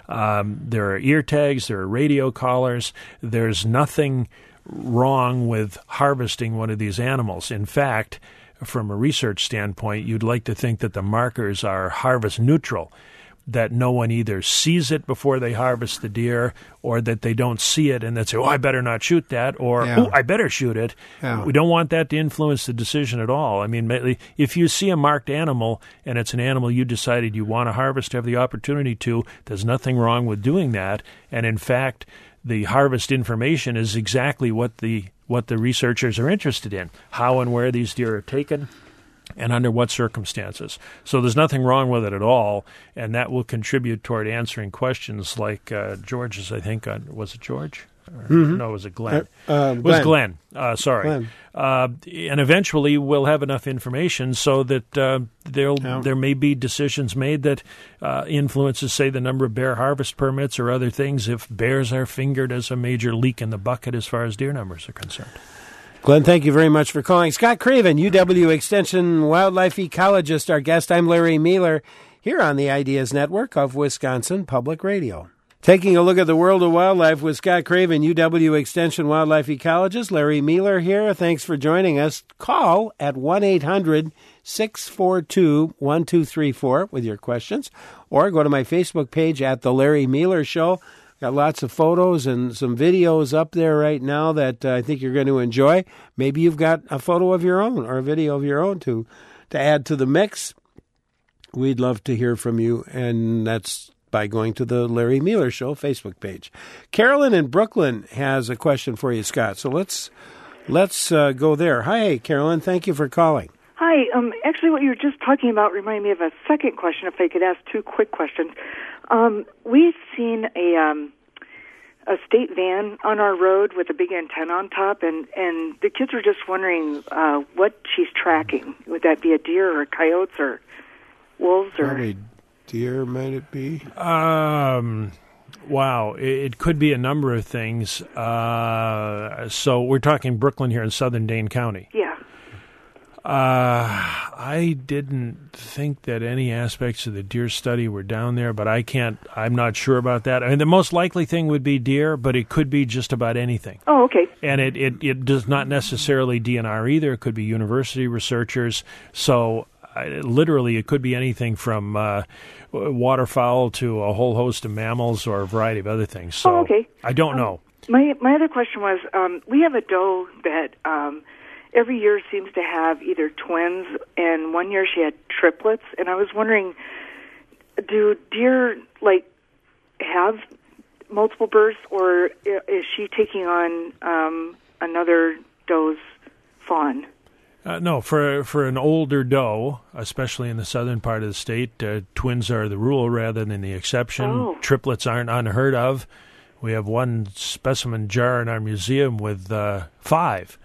Speaker 2: There are ear tags, there are radio collars. There's nothing wrong with harvesting one of these animals. In fact, from a research standpoint, you'd like to think that the markers are harvest neutral, that no one either sees it before they harvest the deer, or that they don't see it and they say, I better not shoot that, or, I better shoot it. Yeah. We don't want that to influence the decision at all. I mean, if you see a marked animal and it's an animal you decided you want to harvest, have the opportunity to, there's nothing wrong with doing that. And in fact, the harvest information is exactly what the researchers are interested in, how and where these deer are taken, and under what circumstances. So there's nothing wrong with it at all, and that will contribute toward answering questions like George's, I think. Was it George? No, was it Glenn? It was Glenn. Sorry. Glenn. And eventually we'll have enough information so that there may be decisions made that influences, say, the number of bear harvest permits or other things if bears are fingered as a major leak in the bucket as far as deer numbers are concerned.
Speaker 1: Glenn, thank you very much for calling. Scott Craven, UW Extension wildlife ecologist, our guest. I'm Larry Mealer, here on the Ideas Network of Wisconsin Public Radio. Taking a look at the world of wildlife with Scott Craven, UW Extension wildlife ecologist. Larry Mueller here. Thanks for joining us. Call at 1-800-642-1234 with your questions, or go to my Facebook page at The Larry Mueller Show. Got lots of photos and some videos up there right now that I think you're going to enjoy. Maybe you've got a photo of your own or a video of your own to add to the mix. We'd love to hear from you, and that's by going to the Larry Mueller Show Facebook page. Carolyn in Brooklyn has a question for you, Scott. So let's go there. Hi, Carolyn. Thank you for calling.
Speaker 11: Hi. Actually, what you were just talking about reminded me of a second question, if I could ask two quick questions. We've seen a state van on our road with a big antenna on top, and the kids were just wondering what she's tracking. Would that be a deer or coyotes or wolves?
Speaker 1: Probably deer, might it be?
Speaker 2: Wow, it could be a number of things. So we're talking Brooklyn here in southern Dane County.
Speaker 11: Yeah.
Speaker 2: I didn't think that any aspects of the deer study were down there, but I'm not sure about that. I mean, the most likely thing would be deer, but it could be just about anything.
Speaker 11: Oh, okay.
Speaker 2: And it does not necessarily DNR either. It could be university researchers. So literally, it could be anything from waterfowl to a whole host of mammals or a variety of other things. So
Speaker 11: okay.
Speaker 2: I don't know.
Speaker 11: My other question was, we have a doe that every year seems to have either twins, and one year she had triplets. And I was wondering, do deer have multiple births, or is she taking on another doe's fawn?
Speaker 2: No, for an older doe, especially in the southern part of the state, twins are the rule rather than the exception.
Speaker 11: Oh.
Speaker 2: Triplets aren't unheard of. We have one specimen jar in our museum with 5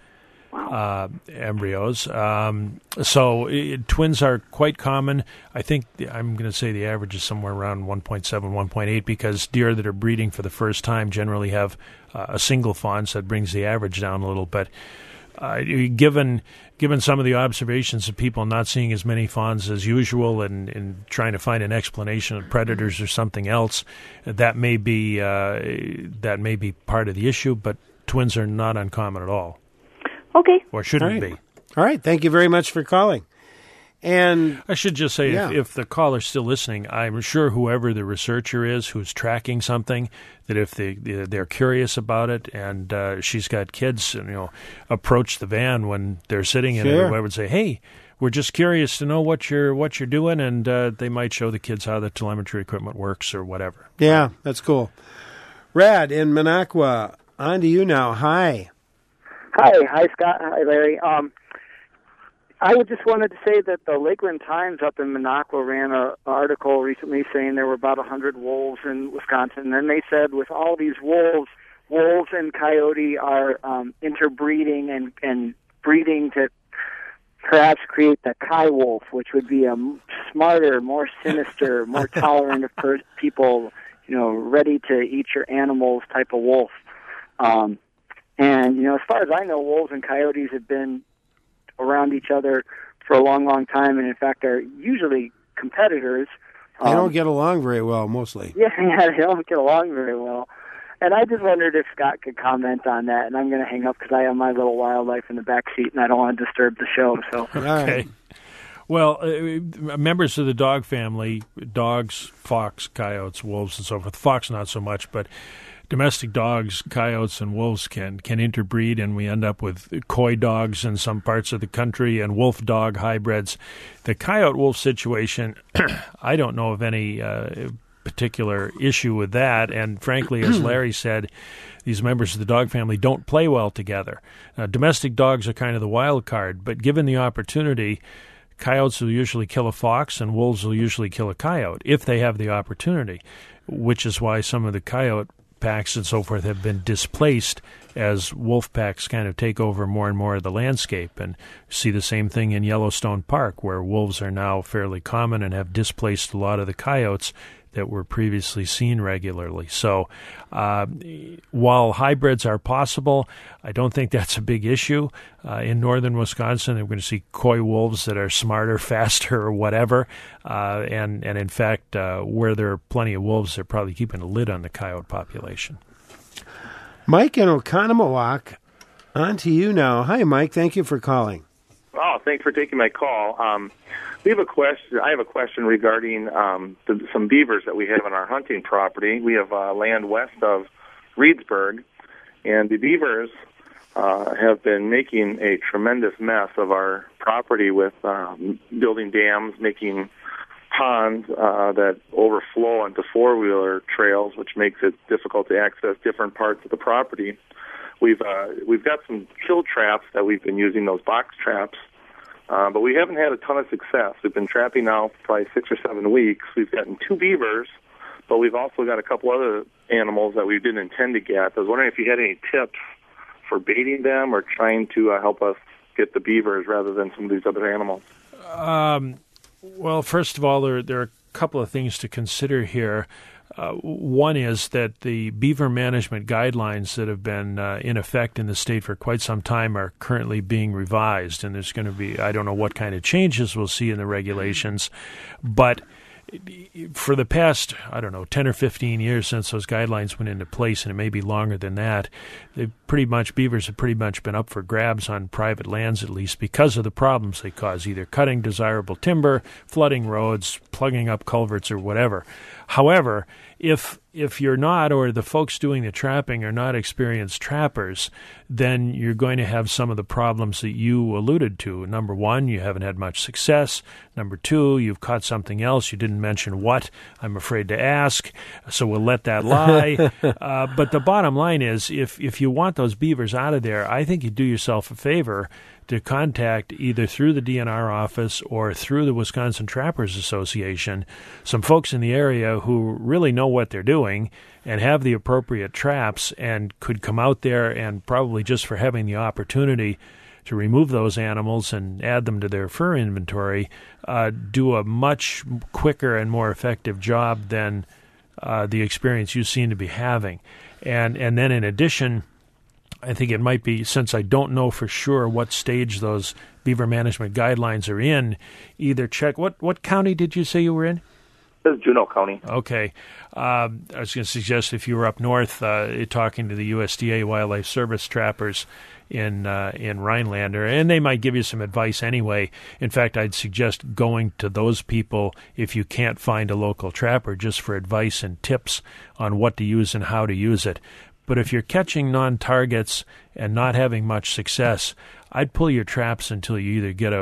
Speaker 2: embryos. Twins are quite common. I think I'm going to say the average is somewhere around 1.7, 1.8, because deer that are breeding for the first time generally have a single fawn, so that brings the average down a little bit. Given some of the observations of people not seeing as many fawns as usual and trying to find an explanation of predators or something else, that may be part of the issue, but twins are not uncommon at all.
Speaker 11: Okay.
Speaker 2: Or shouldn't be.
Speaker 1: All right. Thank you very much for calling. And
Speaker 2: I should just say, if the caller's still listening, I'm sure whoever the researcher is who's tracking something, that if they're curious about it and she's got kids, and approach the van when they're sitting in it, I would say, "Hey, we're just curious to know what you're doing," and they might show the kids how the telemetry equipment works or whatever.
Speaker 1: Yeah, that's cool. Rad in Minocqua, on to you now. Hi.
Speaker 12: Hi, Scott. Hi, Larry. I just wanted to say that the Lakeland Times up in Minocqua ran an article recently saying there were about 100 wolves in Wisconsin. And they said with all these wolves and coyote are interbreeding and breeding to perhaps create the coy wolf, which would be a smarter, more sinister, more tolerant of people, ready to eat your animals type of wolf. And, as far as I know, wolves and coyotes have been around each other for a long, long time, and in fact are usually competitors.
Speaker 1: They don't get along very well, mostly.
Speaker 12: Yeah, they don't get along very well. And I just wondered if Scott could comment on that, and I'm going to hang up because I have my little wildlife in the back seat, and I don't want to disturb the show. So
Speaker 2: okay. Well, members of the dog family, dogs, fox, coyotes, wolves, and so forth. Fox not so much, but domestic dogs, coyotes, and wolves can interbreed, and we end up with coy dogs in some parts of the country and wolf dog hybrids. The coyote-wolf situation, I don't know of any particular issue with that, and frankly, as Larry said, these members of the dog family don't play well together. Domestic dogs are kind of the wild card, but given the opportunity, coyotes will usually kill a fox and wolves will usually kill a coyote if they have the opportunity, which is why some of the coyote packs and so forth have been displaced as wolf packs kind of take over more and more of the landscape. And see the same thing in Yellowstone Park, where wolves are now fairly common and have displaced a lot of the coyotes that were previously seen regularly. So while hybrids are possible, I don't think that's a big issue. In northern Wisconsin, we're going to see coy wolves that are smarter, faster, or whatever. And in fact, where there are plenty of wolves, they're probably keeping a lid on the coyote population.
Speaker 1: Mike in Oconomowoc, on to you now. Hi, Mike. Thank you for calling.
Speaker 13: Oh, thanks for taking my call. We have a question. I have a question regarding some beavers that we have on our hunting property. We have land west of Reedsburg, and the beavers have been making a tremendous mess of our property with building dams, making ponds that overflow onto four-wheeler trails, which makes it difficult to access different parts of the property. We've got some kill traps that we've been using, those box traps, but we haven't had a ton of success. We've been trapping now for probably 6 or 7 weeks. We've gotten 2 beavers, but we've also got a couple other animals that we didn't intend to get. I was wondering if you had any tips for baiting them or trying to help us get the beavers rather than some of these other animals.
Speaker 2: Well, first of all, there are a couple of things to consider here. One is that the beaver management guidelines that have been in effect in the state for quite some time are currently being revised, and there's going to be, I don't know what kind of changes we'll see in the regulations, but for the past, 10 or 15 years since those guidelines went into place, and it may be longer than that, beavers have pretty much been up for grabs on private lands, at least because of the problems they cause, either cutting desirable timber, flooding roads, plugging up culverts, or whatever. However, if you're not, or the folks doing the trapping are not experienced trappers, then you're going to have some of the problems that you alluded to. Number one, you haven't had much success. Number two, you've caught something else. You didn't mention what. I'm afraid to ask, so we'll let that lie. But the bottom line is, if you want those beavers out of there, I think you do yourself a favor to contact either through the DNR office or through the Wisconsin Trappers Association some folks in the area who really know what they're doing and have the appropriate traps and could come out there and probably just for having the opportunity to remove those animals and add them to their fur inventory, do a much quicker and more effective job than the experience you seem to be having. And then in addition, I think it might be, since I don't know for sure what stage those beaver management guidelines are in, either check, what county did you say you were in?
Speaker 13: This is Juneau County.
Speaker 2: Okay. I was going to suggest if you were up north talking to the USDA Wildlife Service trappers in Rhinelander, and they might give you some advice anyway. In fact, I'd suggest going to those people if you can't find a local trapper just for advice and tips on what to use and how to use it. But if you're catching non-targets and not having much success, I'd pull your traps until you either get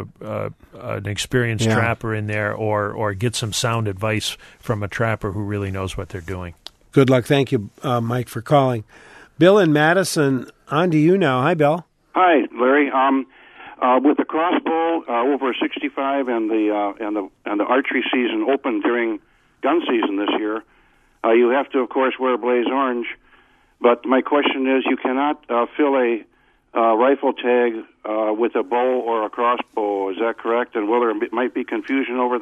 Speaker 2: an experienced trapper in there or get some sound advice from a trapper who really knows what they're doing.
Speaker 1: Good luck. Thank you, Mike, for calling. Bill in Madison, on to you now. Hi, Bill.
Speaker 14: Hi, Larry. With the crossbow over 65 and the archery season open during gun season this year, you have to, of course, wear blaze orange. But my question is, you cannot fill a rifle tag with a bow or a crossbow. Is that correct? And will there might be confusion over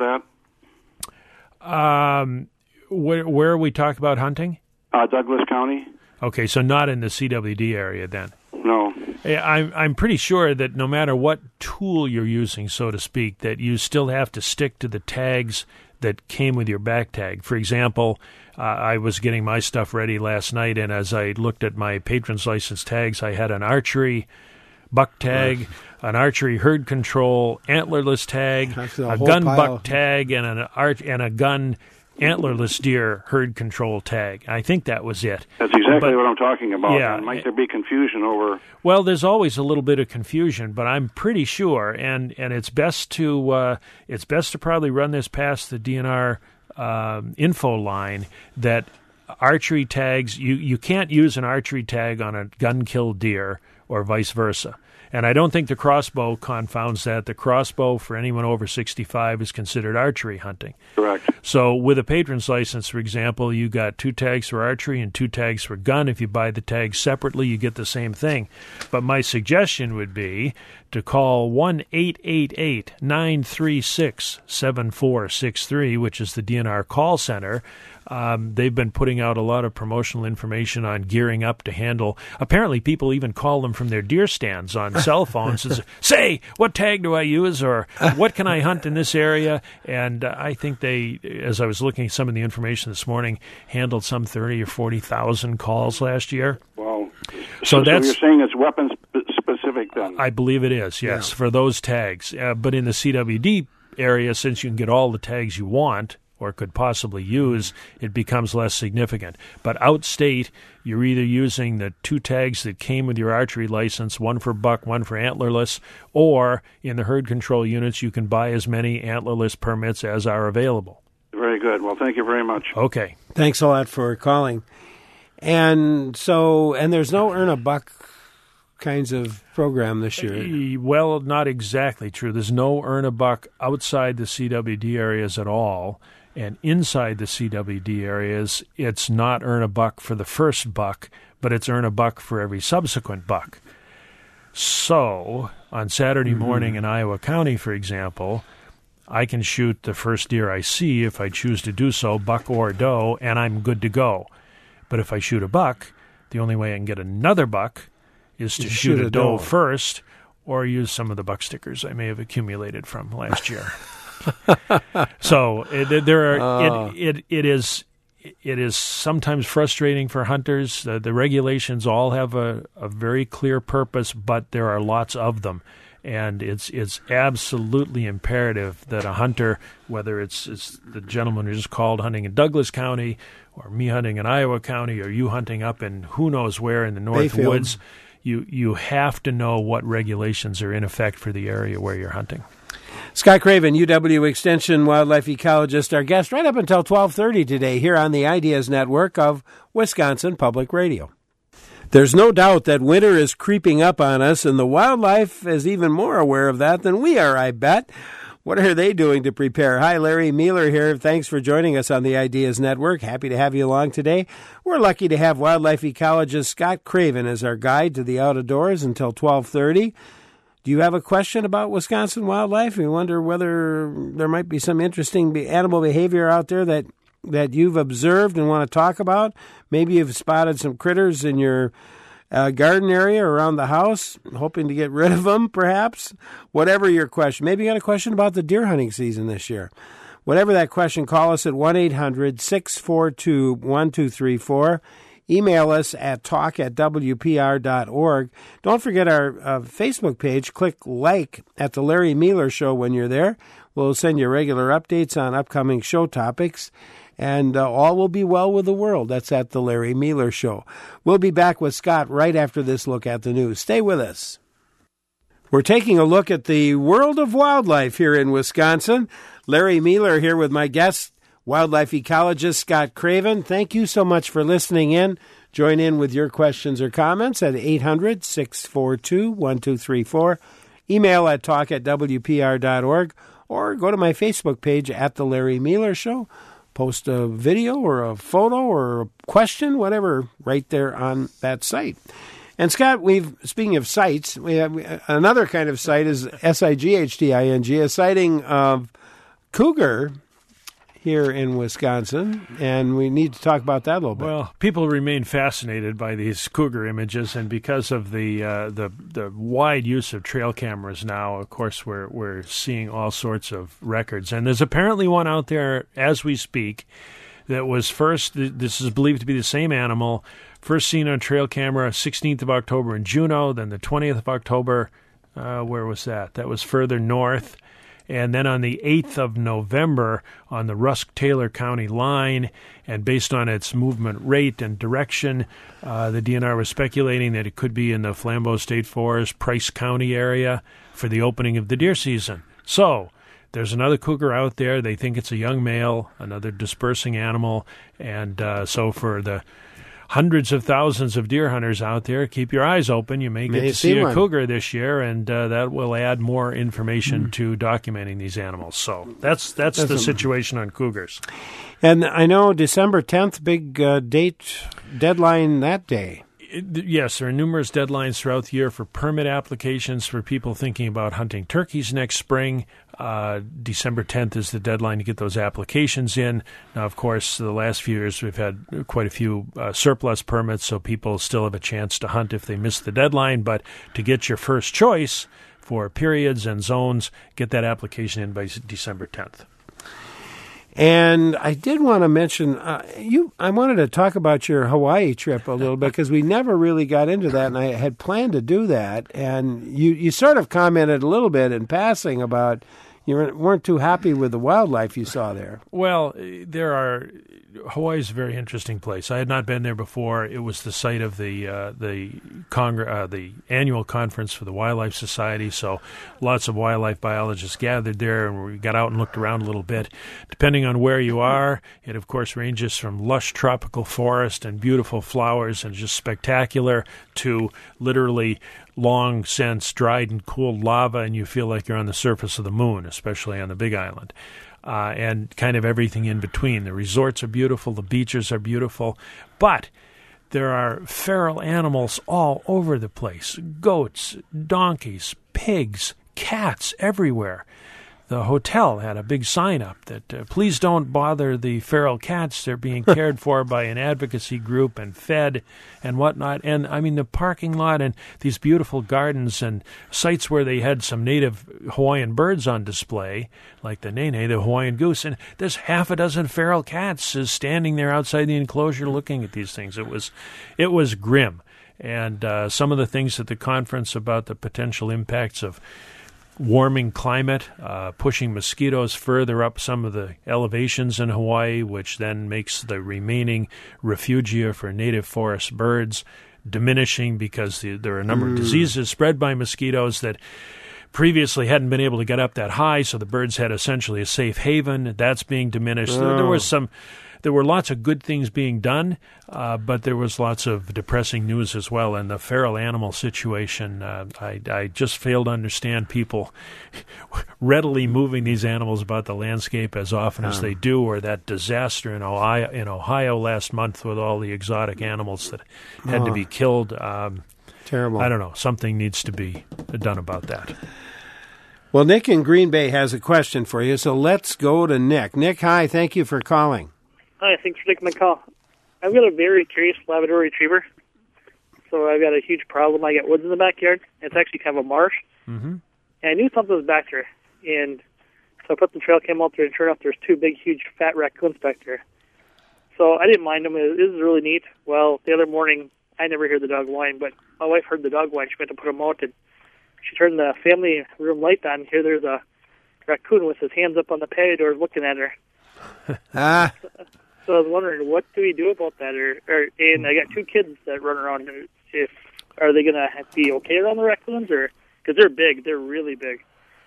Speaker 14: that?
Speaker 2: Where are we talking about hunting?
Speaker 14: Douglas County.
Speaker 2: Okay, so not in the CWD area then.
Speaker 14: No.
Speaker 2: I'm pretty sure that no matter what tool you're using, so to speak, that you still have to stick to the tags that came with your back tag. For example, I was getting my stuff ready last night, and as I looked at my patron's license tags, I had an archery buck tag, an archery herd control antlerless tag, a gun buck tag, and a gun antlerless deer herd control tag. I think that was it.
Speaker 14: That's exactly what I'm talking about. Yeah. Might there be confusion over?
Speaker 2: Well, there's always a little bit of confusion, but I'm pretty sure, and it's best to probably run this past the DNR info line, that archery tags, you can't use an archery tag on a gun-killed deer or vice versa. And I don't think the crossbow confounds that. The crossbow, for anyone over 65, is considered archery hunting.
Speaker 14: Correct.
Speaker 2: So with a patron's license, for example, you got 2 tags for archery and 2 tags for gun. If you buy the tags separately, you get the same thing. But my suggestion would be to call 1-888-936-7463, which is the DNR call center. They've been putting out a lot of promotional information on gearing up to handle. Apparently, people even call them from their deer stands on cell phones and say, what tag do I use, or what can I hunt in this area? And I think they, as I was looking at some of the information this morning, handled some 30 or 40,000 calls last year.
Speaker 14: Wow.
Speaker 2: So
Speaker 14: you're saying it's weapon specific then?
Speaker 2: I believe it is, yes, for those tags. But in the CWD area, since you can get all the tags you want or could possibly use, it becomes less significant. But outstate, you're either using the 2 tags that came with your archery license, one for buck, one for antlerless, or in the herd control units, you can buy as many antlerless permits as are available.
Speaker 14: Very good. Well, thank you very much.
Speaker 2: Okay.
Speaker 1: Thanks a lot for calling. And there's no earn a buck kinds of program this year.
Speaker 2: Well, not exactly true. There's no earn a buck outside the CWD areas at all. And inside the CWD areas, it's not earn a buck for the first buck, but it's earn a buck for every subsequent buck. So, on Saturday morning in Iowa County, for example, I can shoot the first deer I see if I choose to do so, buck or doe, and I'm good to go. But if I shoot a buck, the only way I can get another buck is to shoot a doe first, or use some of the buck stickers I may have accumulated from last year. So it is sometimes frustrating for hunters. The regulations all have a very clear purpose, but there are lots of them. And it's absolutely imperative that a hunter, whether it's the gentleman who just called hunting in Douglas County, or me hunting in Iowa County, or you hunting up in who knows where in the North Woods, you have to know what regulations are in effect for the area where you're hunting.
Speaker 1: Scott Craven, UW Extension wildlife ecologist, our guest right up until 12:30 today here on the Ideas Network of Wisconsin Public Radio. There's no doubt that winter is creeping up on us, and the wildlife is even more aware of that than we are, I bet. What are they doing to prepare? Hi, Larry Mueller here. Thanks for joining us on the Ideas Network. Happy to have you along today. We're lucky to have wildlife ecologist Scott Craven as our guide to the outdoors until 12:30. Do you have a question about Wisconsin wildlife? You wonder whether there might be some interesting animal behavior out there that you've observed and want to talk about? Maybe you've spotted some critters in your garden area or around the house, hoping to get rid of them, perhaps. Whatever your question. Maybe you got a question about the deer hunting season this year. Whatever that question, call us at 1-800-642-1234. Email us at talk@wpr.org. Don't forget our Facebook page. Click like at The Larry Mueller Show when you're there. We'll send you regular updates on upcoming show topics, and all will be well with the world. That's at The Larry Mueller Show. We'll be back with Scott right after this look at the news. Stay with us. We're taking a look at the world of wildlife here in Wisconsin. Larry Mueller here with my guest, wildlife ecologist Scott Craven. Thank you so much for listening in. Join in with your questions or comments at 800-642-1234. Email at talk@wpr.org, or go to my Facebook page at The Larry Mueller Show. Post a video or a photo or a question, whatever, right there on that site. And Scott, speaking of sites, we have another kind of site is SIGHTING, a sighting of cougar here in Wisconsin, and we need to talk about that a little bit.
Speaker 2: Well, people remain fascinated by these cougar images, and because of the wide use of trail cameras now, of course, we're seeing all sorts of records. And there's apparently one out there as we speak that was first, this is believed to be the same animal, first seen on trail camera 16th of October in Juneau, then the 20th of October, where was that? That was further north. And then on the 8th of November on the Rusk-Taylor County line, and based on its movement rate and direction, the DNR was speculating that it could be in the Flambeau State Forest, Price County area for the opening of the deer season. So there's another cougar out there. They think it's a young male, another dispersing animal. And so for the hundreds of thousands of deer hunters out there, keep your eyes open. You may get to see a cougar this year, and that will add more information to documenting these animals. So that's the situation on cougars.
Speaker 1: And I know December 10th, big deadline that day.
Speaker 2: Yes, there are numerous deadlines throughout the year for permit applications for people thinking about hunting turkeys next spring. December 10th is the deadline to get those applications in. Now, of course, the last few years we've had quite a few surplus permits, so people still have a chance to hunt if they miss the deadline. But to get your first choice for periods and zones, get that application in by December 10th.
Speaker 1: And I did want to mention, I wanted to talk about your Hawaii trip a little bit because we never really got into that, and I had planned to do that. And you sort of commented a little bit in passing about you weren't too happy with the wildlife you saw there.
Speaker 2: Well, Hawaii's a very interesting place. I had not been there before. It was the site of the annual conference for the Wildlife Society, so lots of wildlife biologists gathered there, and we got out and looked around a little bit. Depending on where you are, it of course ranges from lush tropical forest and beautiful flowers and just spectacular to literally long since dried and cooled lava, and you feel like you're on the surface of the moon, especially on the Big Island. And kind of everything in between. The resorts are beautiful, the beaches are beautiful, but there are feral animals all over the place. Goats, donkeys, pigs, cats everywhere. The hotel had a big sign up that please don't bother the feral cats. They're being cared for by an advocacy group and fed and whatnot. And, I mean, the parking lot and these beautiful gardens and sites where they had some native Hawaiian birds on display, like the nene, the Hawaiian goose. And there's half a dozen feral cats standing there outside the enclosure looking at these things. It was grim. And some of the things at the conference about the potential impacts of warming climate, pushing mosquitoes further up some of the elevations in Hawaii, which then makes the remaining refugia for native forest birds diminishing because there are a number of diseases spread by mosquitoes that previously hadn't been able to get up that high, so the birds had essentially a safe haven. That's being diminished. There were lots of good things being done, but there was lots of depressing news as well. And the feral animal situation, I just fail to understand people readily moving these animals about the landscape as often as they do, or that disaster in Ohio last month with all the exotic animals that had to be killed.
Speaker 1: Terrible.
Speaker 2: I don't know. Something needs to be done about that.
Speaker 1: Well, Nick in Green Bay has a question for you, so let's go to Nick. Nick, hi. Thank you for calling.
Speaker 15: Hi, thanks for taking my call. I've got a very curious Labrador Retriever. So I've got a huge problem. I got woods in the backyard. It's actually kind of a marsh. Mm-hmm. And I knew something was back there. And so I put the trail cam out there, and sure enough, there's two big, huge, fat raccoons back there. So I didn't mind them. It was really neat. Well, the other morning, I never hear the dog whine, but my wife heard the dog whine. She went to put them out, and she turned the family room light on. Here there's a raccoon with his hands up on the patio door looking at her. So I was wondering, what do we do about that? And I got two kids that run around. Are they going to be okay around the raccoons? Because they're big. They're really big.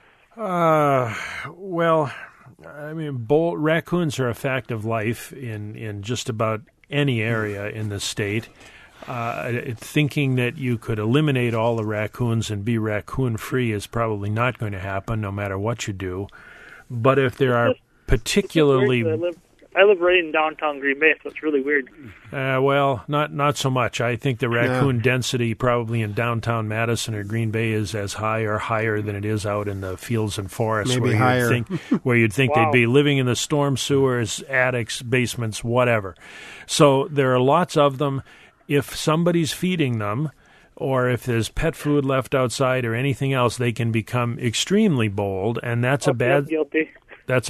Speaker 2: Well, I mean, raccoons are a fact of life in just about any area in the state. Thinking that you could eliminate all the raccoons and be raccoon-free is probably not going to happen, no matter what you do. But if there are particularly...
Speaker 15: I live right in downtown Green Bay, so it's really weird.
Speaker 2: Well, not so much. I think the raccoon density probably in downtown Madison or Green Bay is as high or higher than it is out in the fields and forests.
Speaker 1: Maybe higher.
Speaker 2: Where you'd think they'd be living in the storm sewers, attics, basements, whatever. So there are lots of them. If somebody's feeding them, or if there's pet food left outside or anything else, they can become extremely bold, and that's a bad...
Speaker 15: Guilty.
Speaker 2: That's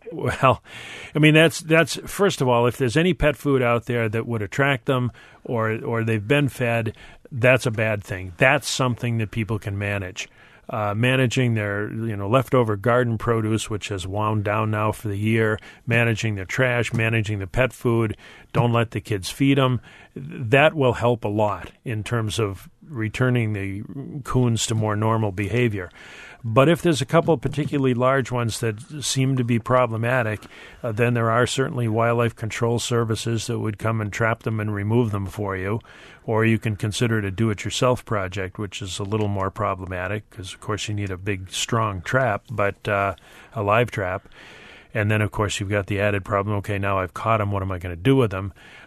Speaker 2: first of all, if there's any pet food out there that would attract them or they've been fed, that's a bad thing. That's something that people can manage. Managing their leftover garden produce, which has wound down now for the year, managing their trash, managing the pet food, don't let the kids feed them. That will help a lot in terms of returning the coons to more normal behavior. But if there's a couple of particularly large ones that seem to be problematic, then there are certainly wildlife control services that would come and trap them and remove them for you. Or you can consider it a do-it-yourself project, which is a little more problematic because, of course, you need a big, strong trap, but a live trap. And then, of course, you've got the added problem, okay, now I've caught them, what am I going to do with them?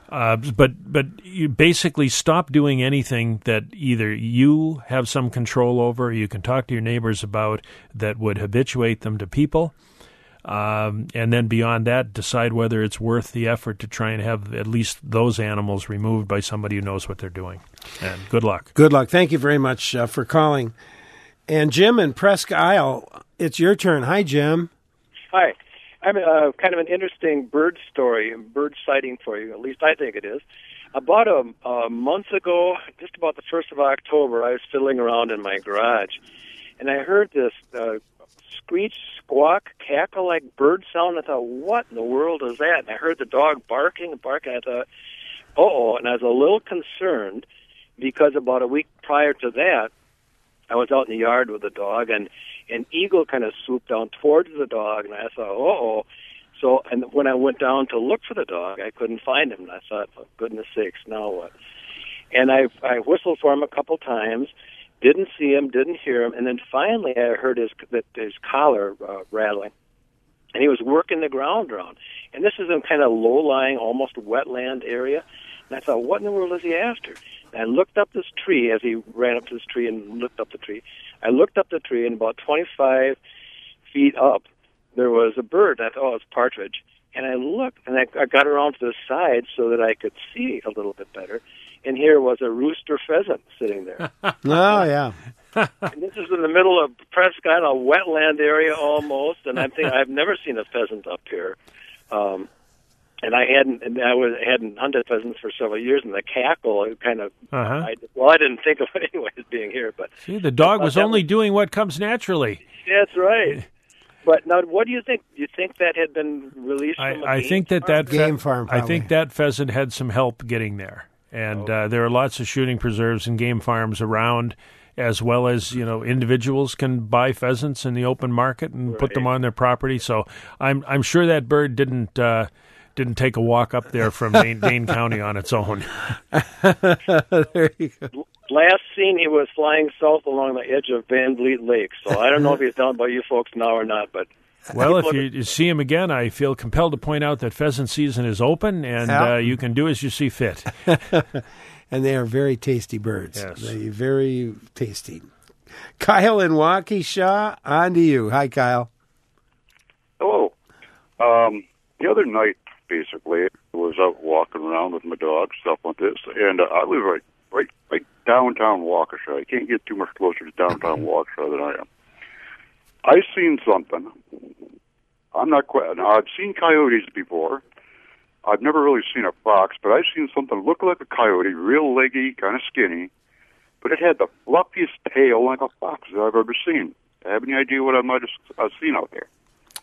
Speaker 2: But you basically stop doing anything that either you have some control over, or you can talk to your neighbors about, that would habituate them to people. And then beyond that, decide whether it's worth the effort to try and have at least those animals removed by somebody who knows what they're doing. And good luck.
Speaker 1: Good luck. Thank you very much for calling. And Jim in Presque Isle, it's your turn. Hi, Jim.
Speaker 16: Hi. I'm kind of an interesting bird story, bird sighting for you. At least I think it is. About a month ago, just about the 1st of October, I was fiddling around in my garage, and I heard this screech, squawk, cackle like bird sound. I thought, what in the world is that? And I heard the dog barking. I thought, uh-oh, and I was a little concerned because about a week prior to that, I was out in the yard with the dog, and an eagle kind of swooped down towards the dog, and I thought, uh-oh. So, and when I went down to look for the dog, I couldn't find him, and I thought, for goodness sakes, now what? And I whistled for him a couple times, didn't see him, didn't hear him, and then finally I heard his collar rattling, and he was working the ground around. And this is in kind of low-lying, almost wetland area, and I thought, what in the world is he after? And I looked up this tree as he ran up to this tree and looked up the tree. I looked up the tree, and about 25 feet up, there was a bird. I thought, oh, it's partridge. And I looked, and I got around to the side so that I could see a little bit better. And here was a rooster pheasant sitting there.
Speaker 1: Oh, yeah.
Speaker 16: And this is in the middle of Presque Isle, a wetland area almost, and I'm thinking, I've never seen a pheasant up here. And I hadn't hunted pheasants for several years, and the cackle kind of, I didn't think of it anyway as being here. But
Speaker 2: see, the dog was only doing what comes naturally.
Speaker 16: That's right. But now, what do you think? Do you think that had been released from
Speaker 2: I think that
Speaker 1: game farm?
Speaker 2: I think that pheasant had some help getting there, and there are lots of shooting preserves and game farms around, as well as individuals can buy pheasants in the open market and put them on their property. So I'm sure that bird didn't take a walk up there from Dane County on its own.
Speaker 1: There you go.
Speaker 16: Last seen, he was flying south along the edge of Van Vliet Lake. So I don't know if he's down by you folks now or not. But
Speaker 2: well, if you see him again, I feel compelled to point out that pheasant season is open, and you can do as you see fit.
Speaker 1: And they are very tasty birds.
Speaker 2: Yes.
Speaker 1: They're very tasty. Kyle in Waukesha, on to you. Hi, Kyle.
Speaker 17: Hello. The other night, basically, I was out walking around with my dog, stuff like this, and I live right downtown Waukesha. I can't get too much closer to downtown Waukesha than I am. I've seen something. I've seen coyotes before. I've never really seen a fox, but I've seen something look like a coyote, real leggy, kind of skinny, but it had the fluffiest tail like a fox that I've ever seen. I have any idea what I might have seen out there?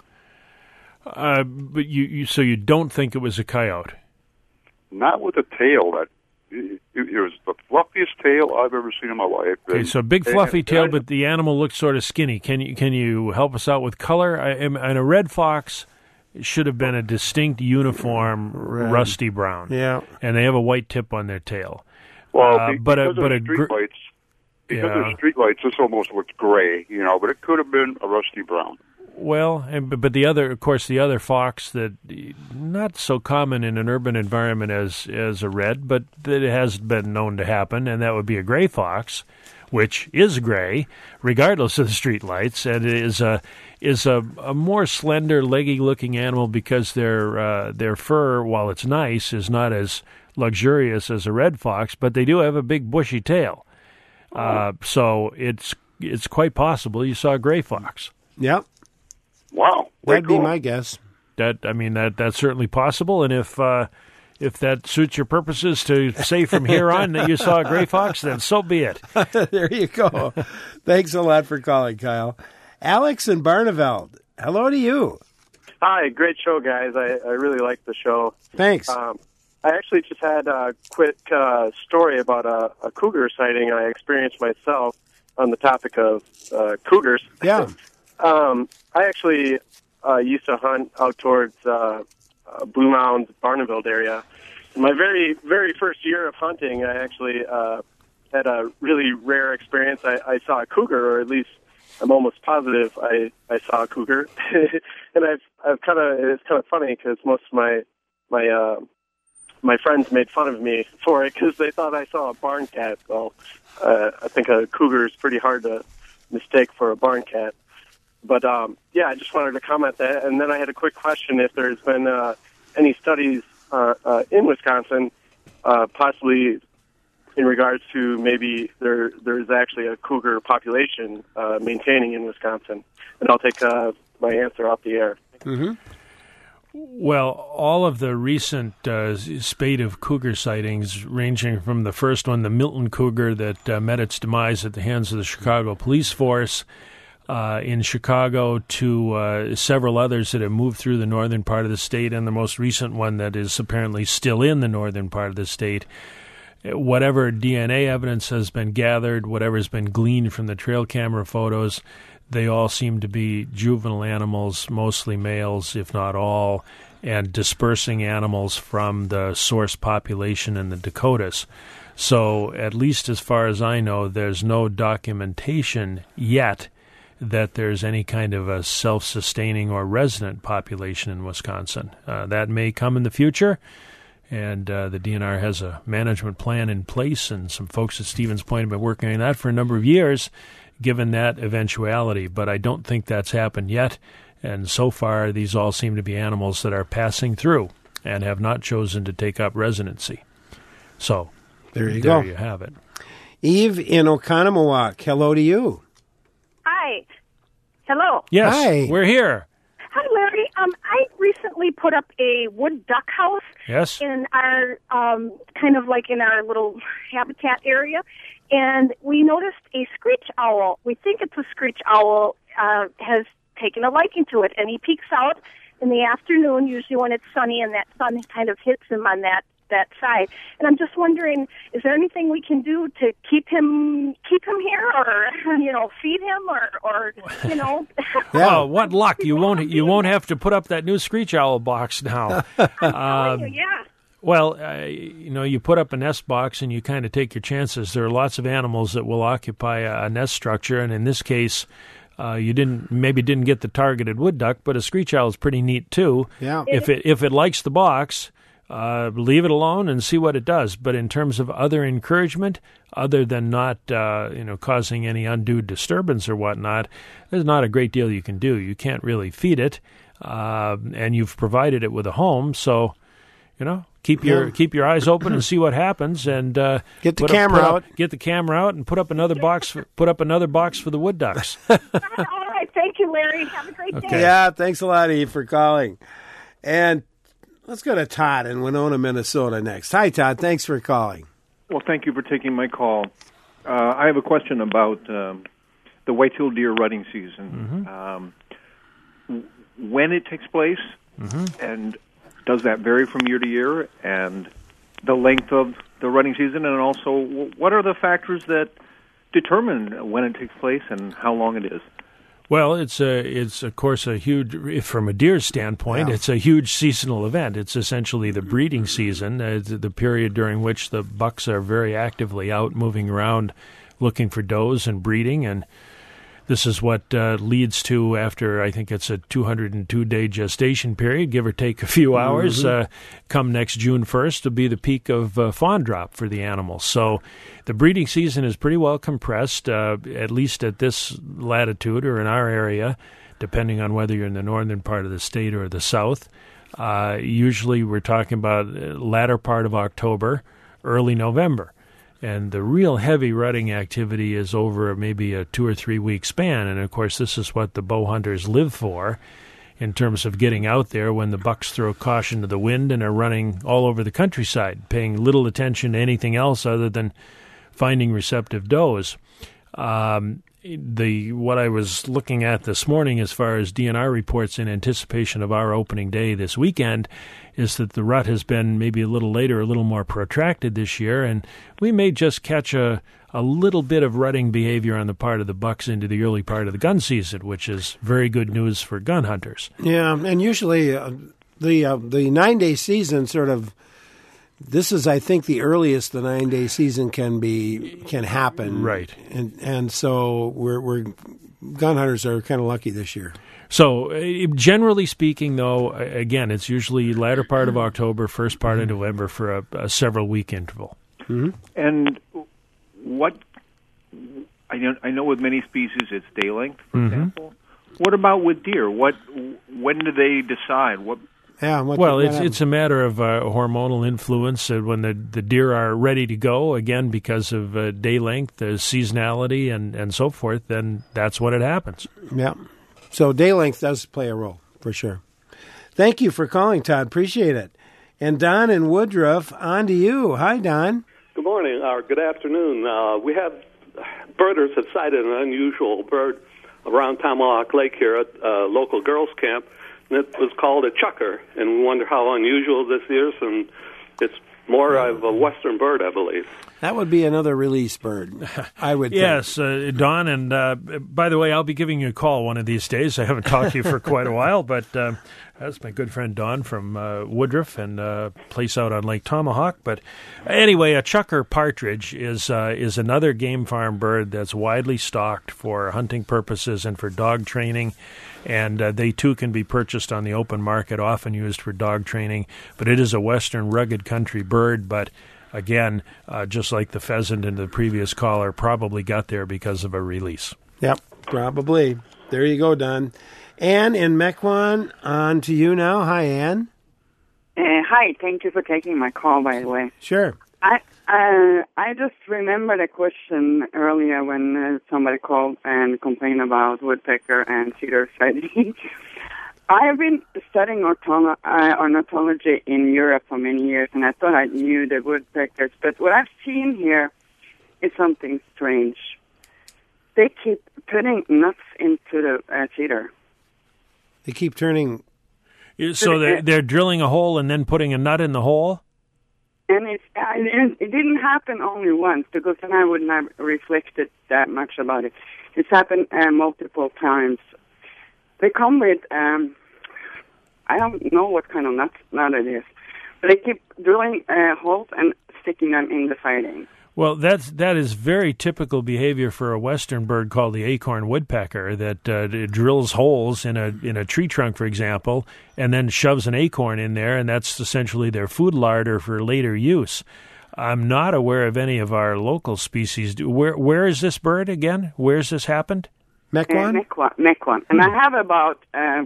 Speaker 2: But so you don't think it was a coyote?
Speaker 17: Not with a tail that it was the fluffiest tail I've ever seen in my life.
Speaker 2: Okay, so big fluffy tail, but the animal looks sort of skinny. Can you help us out with color? And a red fox should have been a distinct uniform rusty brown.
Speaker 1: Yeah,
Speaker 2: and they have a white tip on their tail.
Speaker 17: Well, because of streetlights, this almost looks gray, but it could have been a rusty brown.
Speaker 2: Well, but the other fox that not so common in an urban environment as a red, but that it has been known to happen, and that would be a gray fox, which is gray, regardless of the street lights, and it is a more slender, leggy-looking animal because their fur, while it's nice, is not as luxurious as a red fox, but they do have a big bushy tail. So it's quite possible you saw a gray fox.
Speaker 1: Yep.
Speaker 17: Wow,
Speaker 1: that'd be my guess.
Speaker 2: That's certainly possible, and if that suits your purposes to say from here on that you saw a gray fox, then so be it.
Speaker 1: There you go. Thanks a lot for calling, Kyle. Alex in Barneveld, hello to you.
Speaker 18: Hi, great show, guys. I really like the show.
Speaker 1: Thanks.
Speaker 18: I actually just had a quick story about a cougar sighting I experienced myself on the topic of cougars.
Speaker 1: Yeah.
Speaker 18: I actually used to hunt out towards Blue Mounds, Barneveld area. In my very, very first year of hunting, I actually had a really rare experience. I saw a cougar, or at least I'm almost positive I saw a cougar. And it's kind of funny because most of my my friends made fun of me for it because they thought I saw a barn cat. Well, I think a cougar is pretty hard to mistake for a barn cat. But, I just wanted to comment that. And then I had a quick question if there's been any studies in Wisconsin, possibly in regards to maybe there's actually a cougar population maintaining in Wisconsin. And I'll take my answer off the air.
Speaker 1: Mm-hmm.
Speaker 2: Well, all of the recent spate of cougar sightings, ranging from the first one, the Milton cougar that met its demise at the hands of the Chicago police force in Chicago, to several others that have moved through the northern part of the state, and the most recent one that is apparently still in the northern part of the state. Whatever DNA evidence has been gathered, whatever has been gleaned from the trail camera photos, they all seem to be juvenile animals, mostly males, if not all, and dispersing animals from the source population in the Dakotas. So, at least as far as I know, there's no documentation yet that there's any kind of a self-sustaining or resident population in Wisconsin. That may come in the future, and the DNR has a management plan in place, and some folks at Stevens Point have been working on that for a number of years, given that eventuality. But I don't think that's happened yet, and so far these all seem to be animals that are passing through and have not chosen to take up residency. So
Speaker 1: there you go.
Speaker 2: There you have it.
Speaker 1: Eve in Oconomowoc, hello to you.
Speaker 19: Hi. Hello.
Speaker 2: Yes,
Speaker 1: Hi.
Speaker 2: We're here.
Speaker 19: Hi, Larry. I recently put up a wood duck house
Speaker 2: Yes.
Speaker 19: in our, kind of like in our little habitat area, and we noticed a screech owl. We think it's a screech owl, has taken a liking to it, and he peeks out in the afternoon, usually when it's sunny, and that sun kind of hits him on that side. And I'm just wondering, is there anything we can do to keep him here, or feed him, or
Speaker 2: Well, what luck! You won't have to put up that new screech owl box now.
Speaker 19: yeah.
Speaker 2: Well, you put up a nest box and you kind of take your chances. There are lots of animals that will occupy a nest structure, and in this case, you didn't get the targeted wood duck, but a screech owl is pretty neat too.
Speaker 1: Yeah.
Speaker 2: If it likes the box, leave it alone and see what it does. But in terms of other encouragement, other than not causing any undue disturbance or whatnot, there's not a great deal you can do. You can't really feed it, and you've provided it with a home, so keep your eyes open and see what happens, and
Speaker 1: get the camera out.
Speaker 2: Get the camera out and put up another box. Put up another box for the wood ducks.
Speaker 19: All right. Thank you, Larry. Have a great day.
Speaker 1: Yeah, thanks a lot, Eve, for calling. And let's go to Todd in Winona, Minnesota next. Hi, Todd. Thanks for calling.
Speaker 20: Well, thank you for taking my call. I have a question about the white-tailed deer rutting season.
Speaker 2: Mm-hmm.
Speaker 20: When it takes place, and does that vary from year to year, and the length of the rutting season, and also what are the factors that determine when it takes place and how long it is?
Speaker 2: Well, it's of course a huge, from a deer standpoint, It's a huge seasonal event. It's essentially the breeding season, the period during which the bucks are very actively out moving around looking for does and breeding, and this is what leads to, after I think it's a 202-day gestation period, give or take a few hours, come next June 1st to be the peak of fawn drop for the animals. So the breeding season is pretty well compressed, at least at this latitude or in our area, depending on whether you're in the northern part of the state or the south. Usually we're talking about latter part of October, early November. And the real heavy rutting activity is over maybe a 2 or 3 week span. And, of course, this is what the bow hunters live for in terms of getting out there when the bucks throw caution to the wind and are running all over the countryside, paying little attention to anything else other than finding receptive does. What I was looking at this morning as far as DNR reports in anticipation of our opening day this weekend is that the rut has been maybe a little later, a little more protracted this year, and we may just catch a little bit of rutting behavior on the part of the bucks into the early part of the gun season, which is very good news for gun hunters.
Speaker 1: Yeah, and usually the 9-day season sort of this is, I think, the earliest the 9-day season can happen.
Speaker 2: Right.
Speaker 1: And so we're gun hunters are kind of lucky this year.
Speaker 2: So generally speaking, though, again, it's usually latter part of October, first part of November for a several-week interval.
Speaker 1: Mm-hmm.
Speaker 20: And what I know with many species it's day length, for example. What about with deer? When do they decide?
Speaker 2: It's a matter of hormonal influence. When the deer are ready to go, again, because of day length, seasonality, and so forth, then that's when it happens.
Speaker 1: Yeah. So day length does play a role, for sure. Thank you for calling, Todd. Appreciate it. And Don in Woodruff, on to you. Hi, Don.
Speaker 21: Good morning, or good afternoon. We have birders have sighted an unusual bird around Tomahawk Lake here at a local girls' camp, and it was called a chucker. And we wonder how unusual this is, and it's more of a western bird, I believe.
Speaker 1: That would be another release bird, I would think.
Speaker 2: Yes, Don, and by the way, I'll be giving you a call one of these days. I haven't talked to you for quite a while, but that's my good friend Don from Woodruff and place out on Lake Tomahawk. But anyway, a chucker partridge is another game farm bird that's widely stocked for hunting purposes and for dog training. And they, too, can be purchased on the open market, often used for dog training. But it is a western rugged country bird, but again, just like the pheasant and the previous caller, probably got there because of a release.
Speaker 1: Yep, probably. There you go, Don. Ann in Mequon, on to you now. Hi, Ann.
Speaker 22: Hi, thank you for taking my call, by the way.
Speaker 1: Sure.
Speaker 22: I just remembered a question earlier when somebody called and complained about woodpecker and cedar sighting. I have been studying ornithology in Europe for many years, and I thought I knew the woodpeckers. But what I've seen here is something strange. They keep putting nuts into the cedar.
Speaker 1: They keep turning...
Speaker 2: So they're drilling a hole and then putting a nut in the hole?
Speaker 22: And it didn't happen only once, because then I wouldn't have reflected that much about it. It's happened multiple times. They come with, I don't know what kind of nut it is, but they keep drilling holes and sticking them in the siding.
Speaker 2: Well, that is very typical behavior for a western bird called the acorn woodpecker that drills holes in a tree trunk, for example, and then shoves an acorn in there, and that's essentially their food larder for later use. I'm not aware of any of our local species. Where is this bird again? Where's this happened?
Speaker 1: Mequon?
Speaker 22: Mequon. And I have about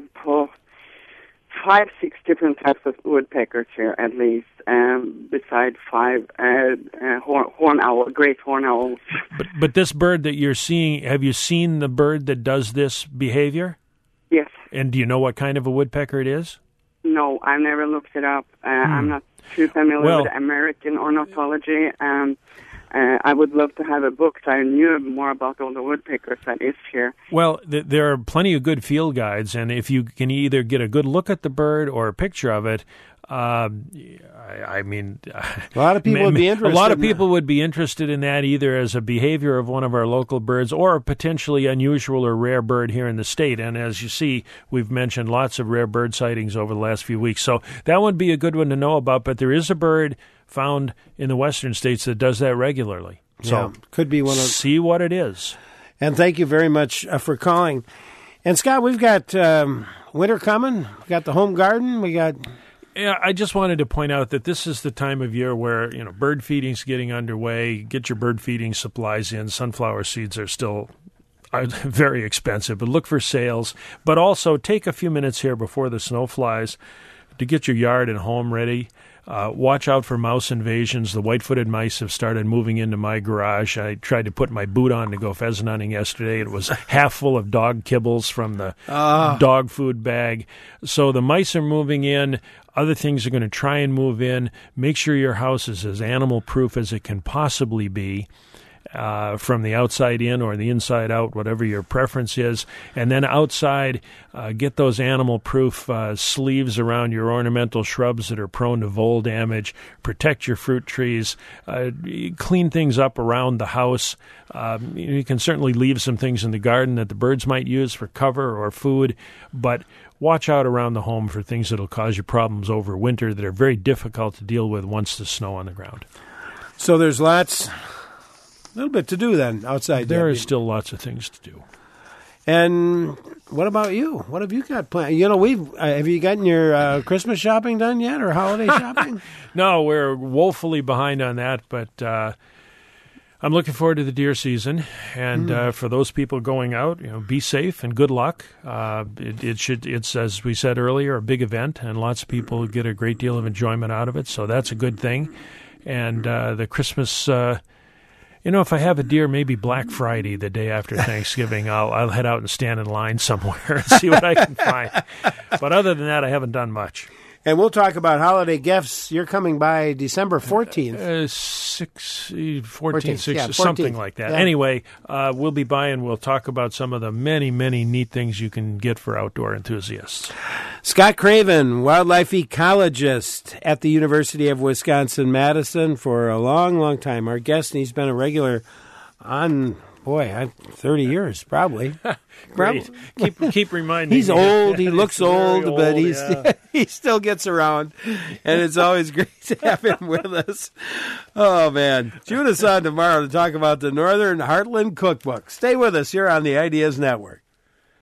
Speaker 22: 5-6 different types of woodpeckers here, at least, besides 5 horn owl, great horn owls.
Speaker 2: But this bird that you're seeing, have you seen the bird that does this behavior?
Speaker 22: Yes.
Speaker 2: And do you know what kind of a woodpecker it is?
Speaker 22: No, I've never looked it up. I'm not too familiar with American ornithology. I would love to have a book so I knew more about all the woodpeckers that is here.
Speaker 2: Well, there are plenty of good field guides, and if you can either get a good look at the bird or a picture of it, I mean,
Speaker 1: a lot of people would be interested.
Speaker 2: A lot of people would be interested in that, either as a behavior of one of our local birds or a potentially unusual or rare bird here in the state. And as you see, we've mentioned lots of rare bird sightings over the last few weeks. So that would be a good one to know about. But there is a bird found in the western states that does that regularly. So
Speaker 1: could be one of.
Speaker 2: See what it is.
Speaker 1: And thank you very much for calling. And Scott, we've got winter coming. We've got the home garden. We got.
Speaker 2: Yeah, I just wanted to point out that this is the time of year where, bird feeding's getting underway. Get your bird feeding supplies in. Sunflower seeds are still very expensive, but look for sales. But also take a few minutes here before the snow flies to get your yard and home ready. Watch out for mouse invasions. The white-footed mice have started moving into my garage. I tried to put my boot on to go pheasant hunting yesterday. It was half full of dog kibbles from the dog food bag. So the mice are moving in. Other things are going to try and move in. Make sure your house is as animal-proof as it can possibly be. from the outside in or the inside out, whatever your preference is. And then outside, get those animal-proof sleeves around your ornamental shrubs that are prone to vole damage. Protect your fruit trees. Clean things up around the house. You can certainly leave some things in the garden that the birds might use for cover or food, but watch out around the home for things that will cause you problems over winter that are very difficult to deal with once there's snow on the ground.
Speaker 1: So there's a little bit to do then outside.
Speaker 2: There is still lots of things to do.
Speaker 1: And what about you? What have you got planned? Have you gotten your Christmas shopping done yet, or holiday shopping?
Speaker 2: No, we're woefully behind on that, but I'm looking forward to the deer season. And for those people going out, be safe and good luck. It's, as we said earlier, a big event, and lots of people get a great deal of enjoyment out of it. So that's a good thing. And the Christmas. If I have a deer, maybe Black Friday, the day after Thanksgiving, I'll head out and stand in line somewhere and see what I can find. But other than that, I haven't done much.
Speaker 1: And we'll talk about holiday gifts. You're coming by December 14th.
Speaker 2: 14th, something like that. Yeah. Anyway, we'll be by and we'll talk about some of the many, many neat things you can get for outdoor enthusiasts.
Speaker 1: Scott Craven, wildlife ecologist at the University of Wisconsin-Madison for a long, long time. Our guest, and he's been a regular on... 30 years, probably.
Speaker 2: Great. Keep reminding me.
Speaker 1: He's old. He looks old, but he still gets around. And it's always great to have him with us. Oh, man. Tune us on tomorrow to talk about the Northern Heartland Cookbook. Stay with us here on the Ideas Network.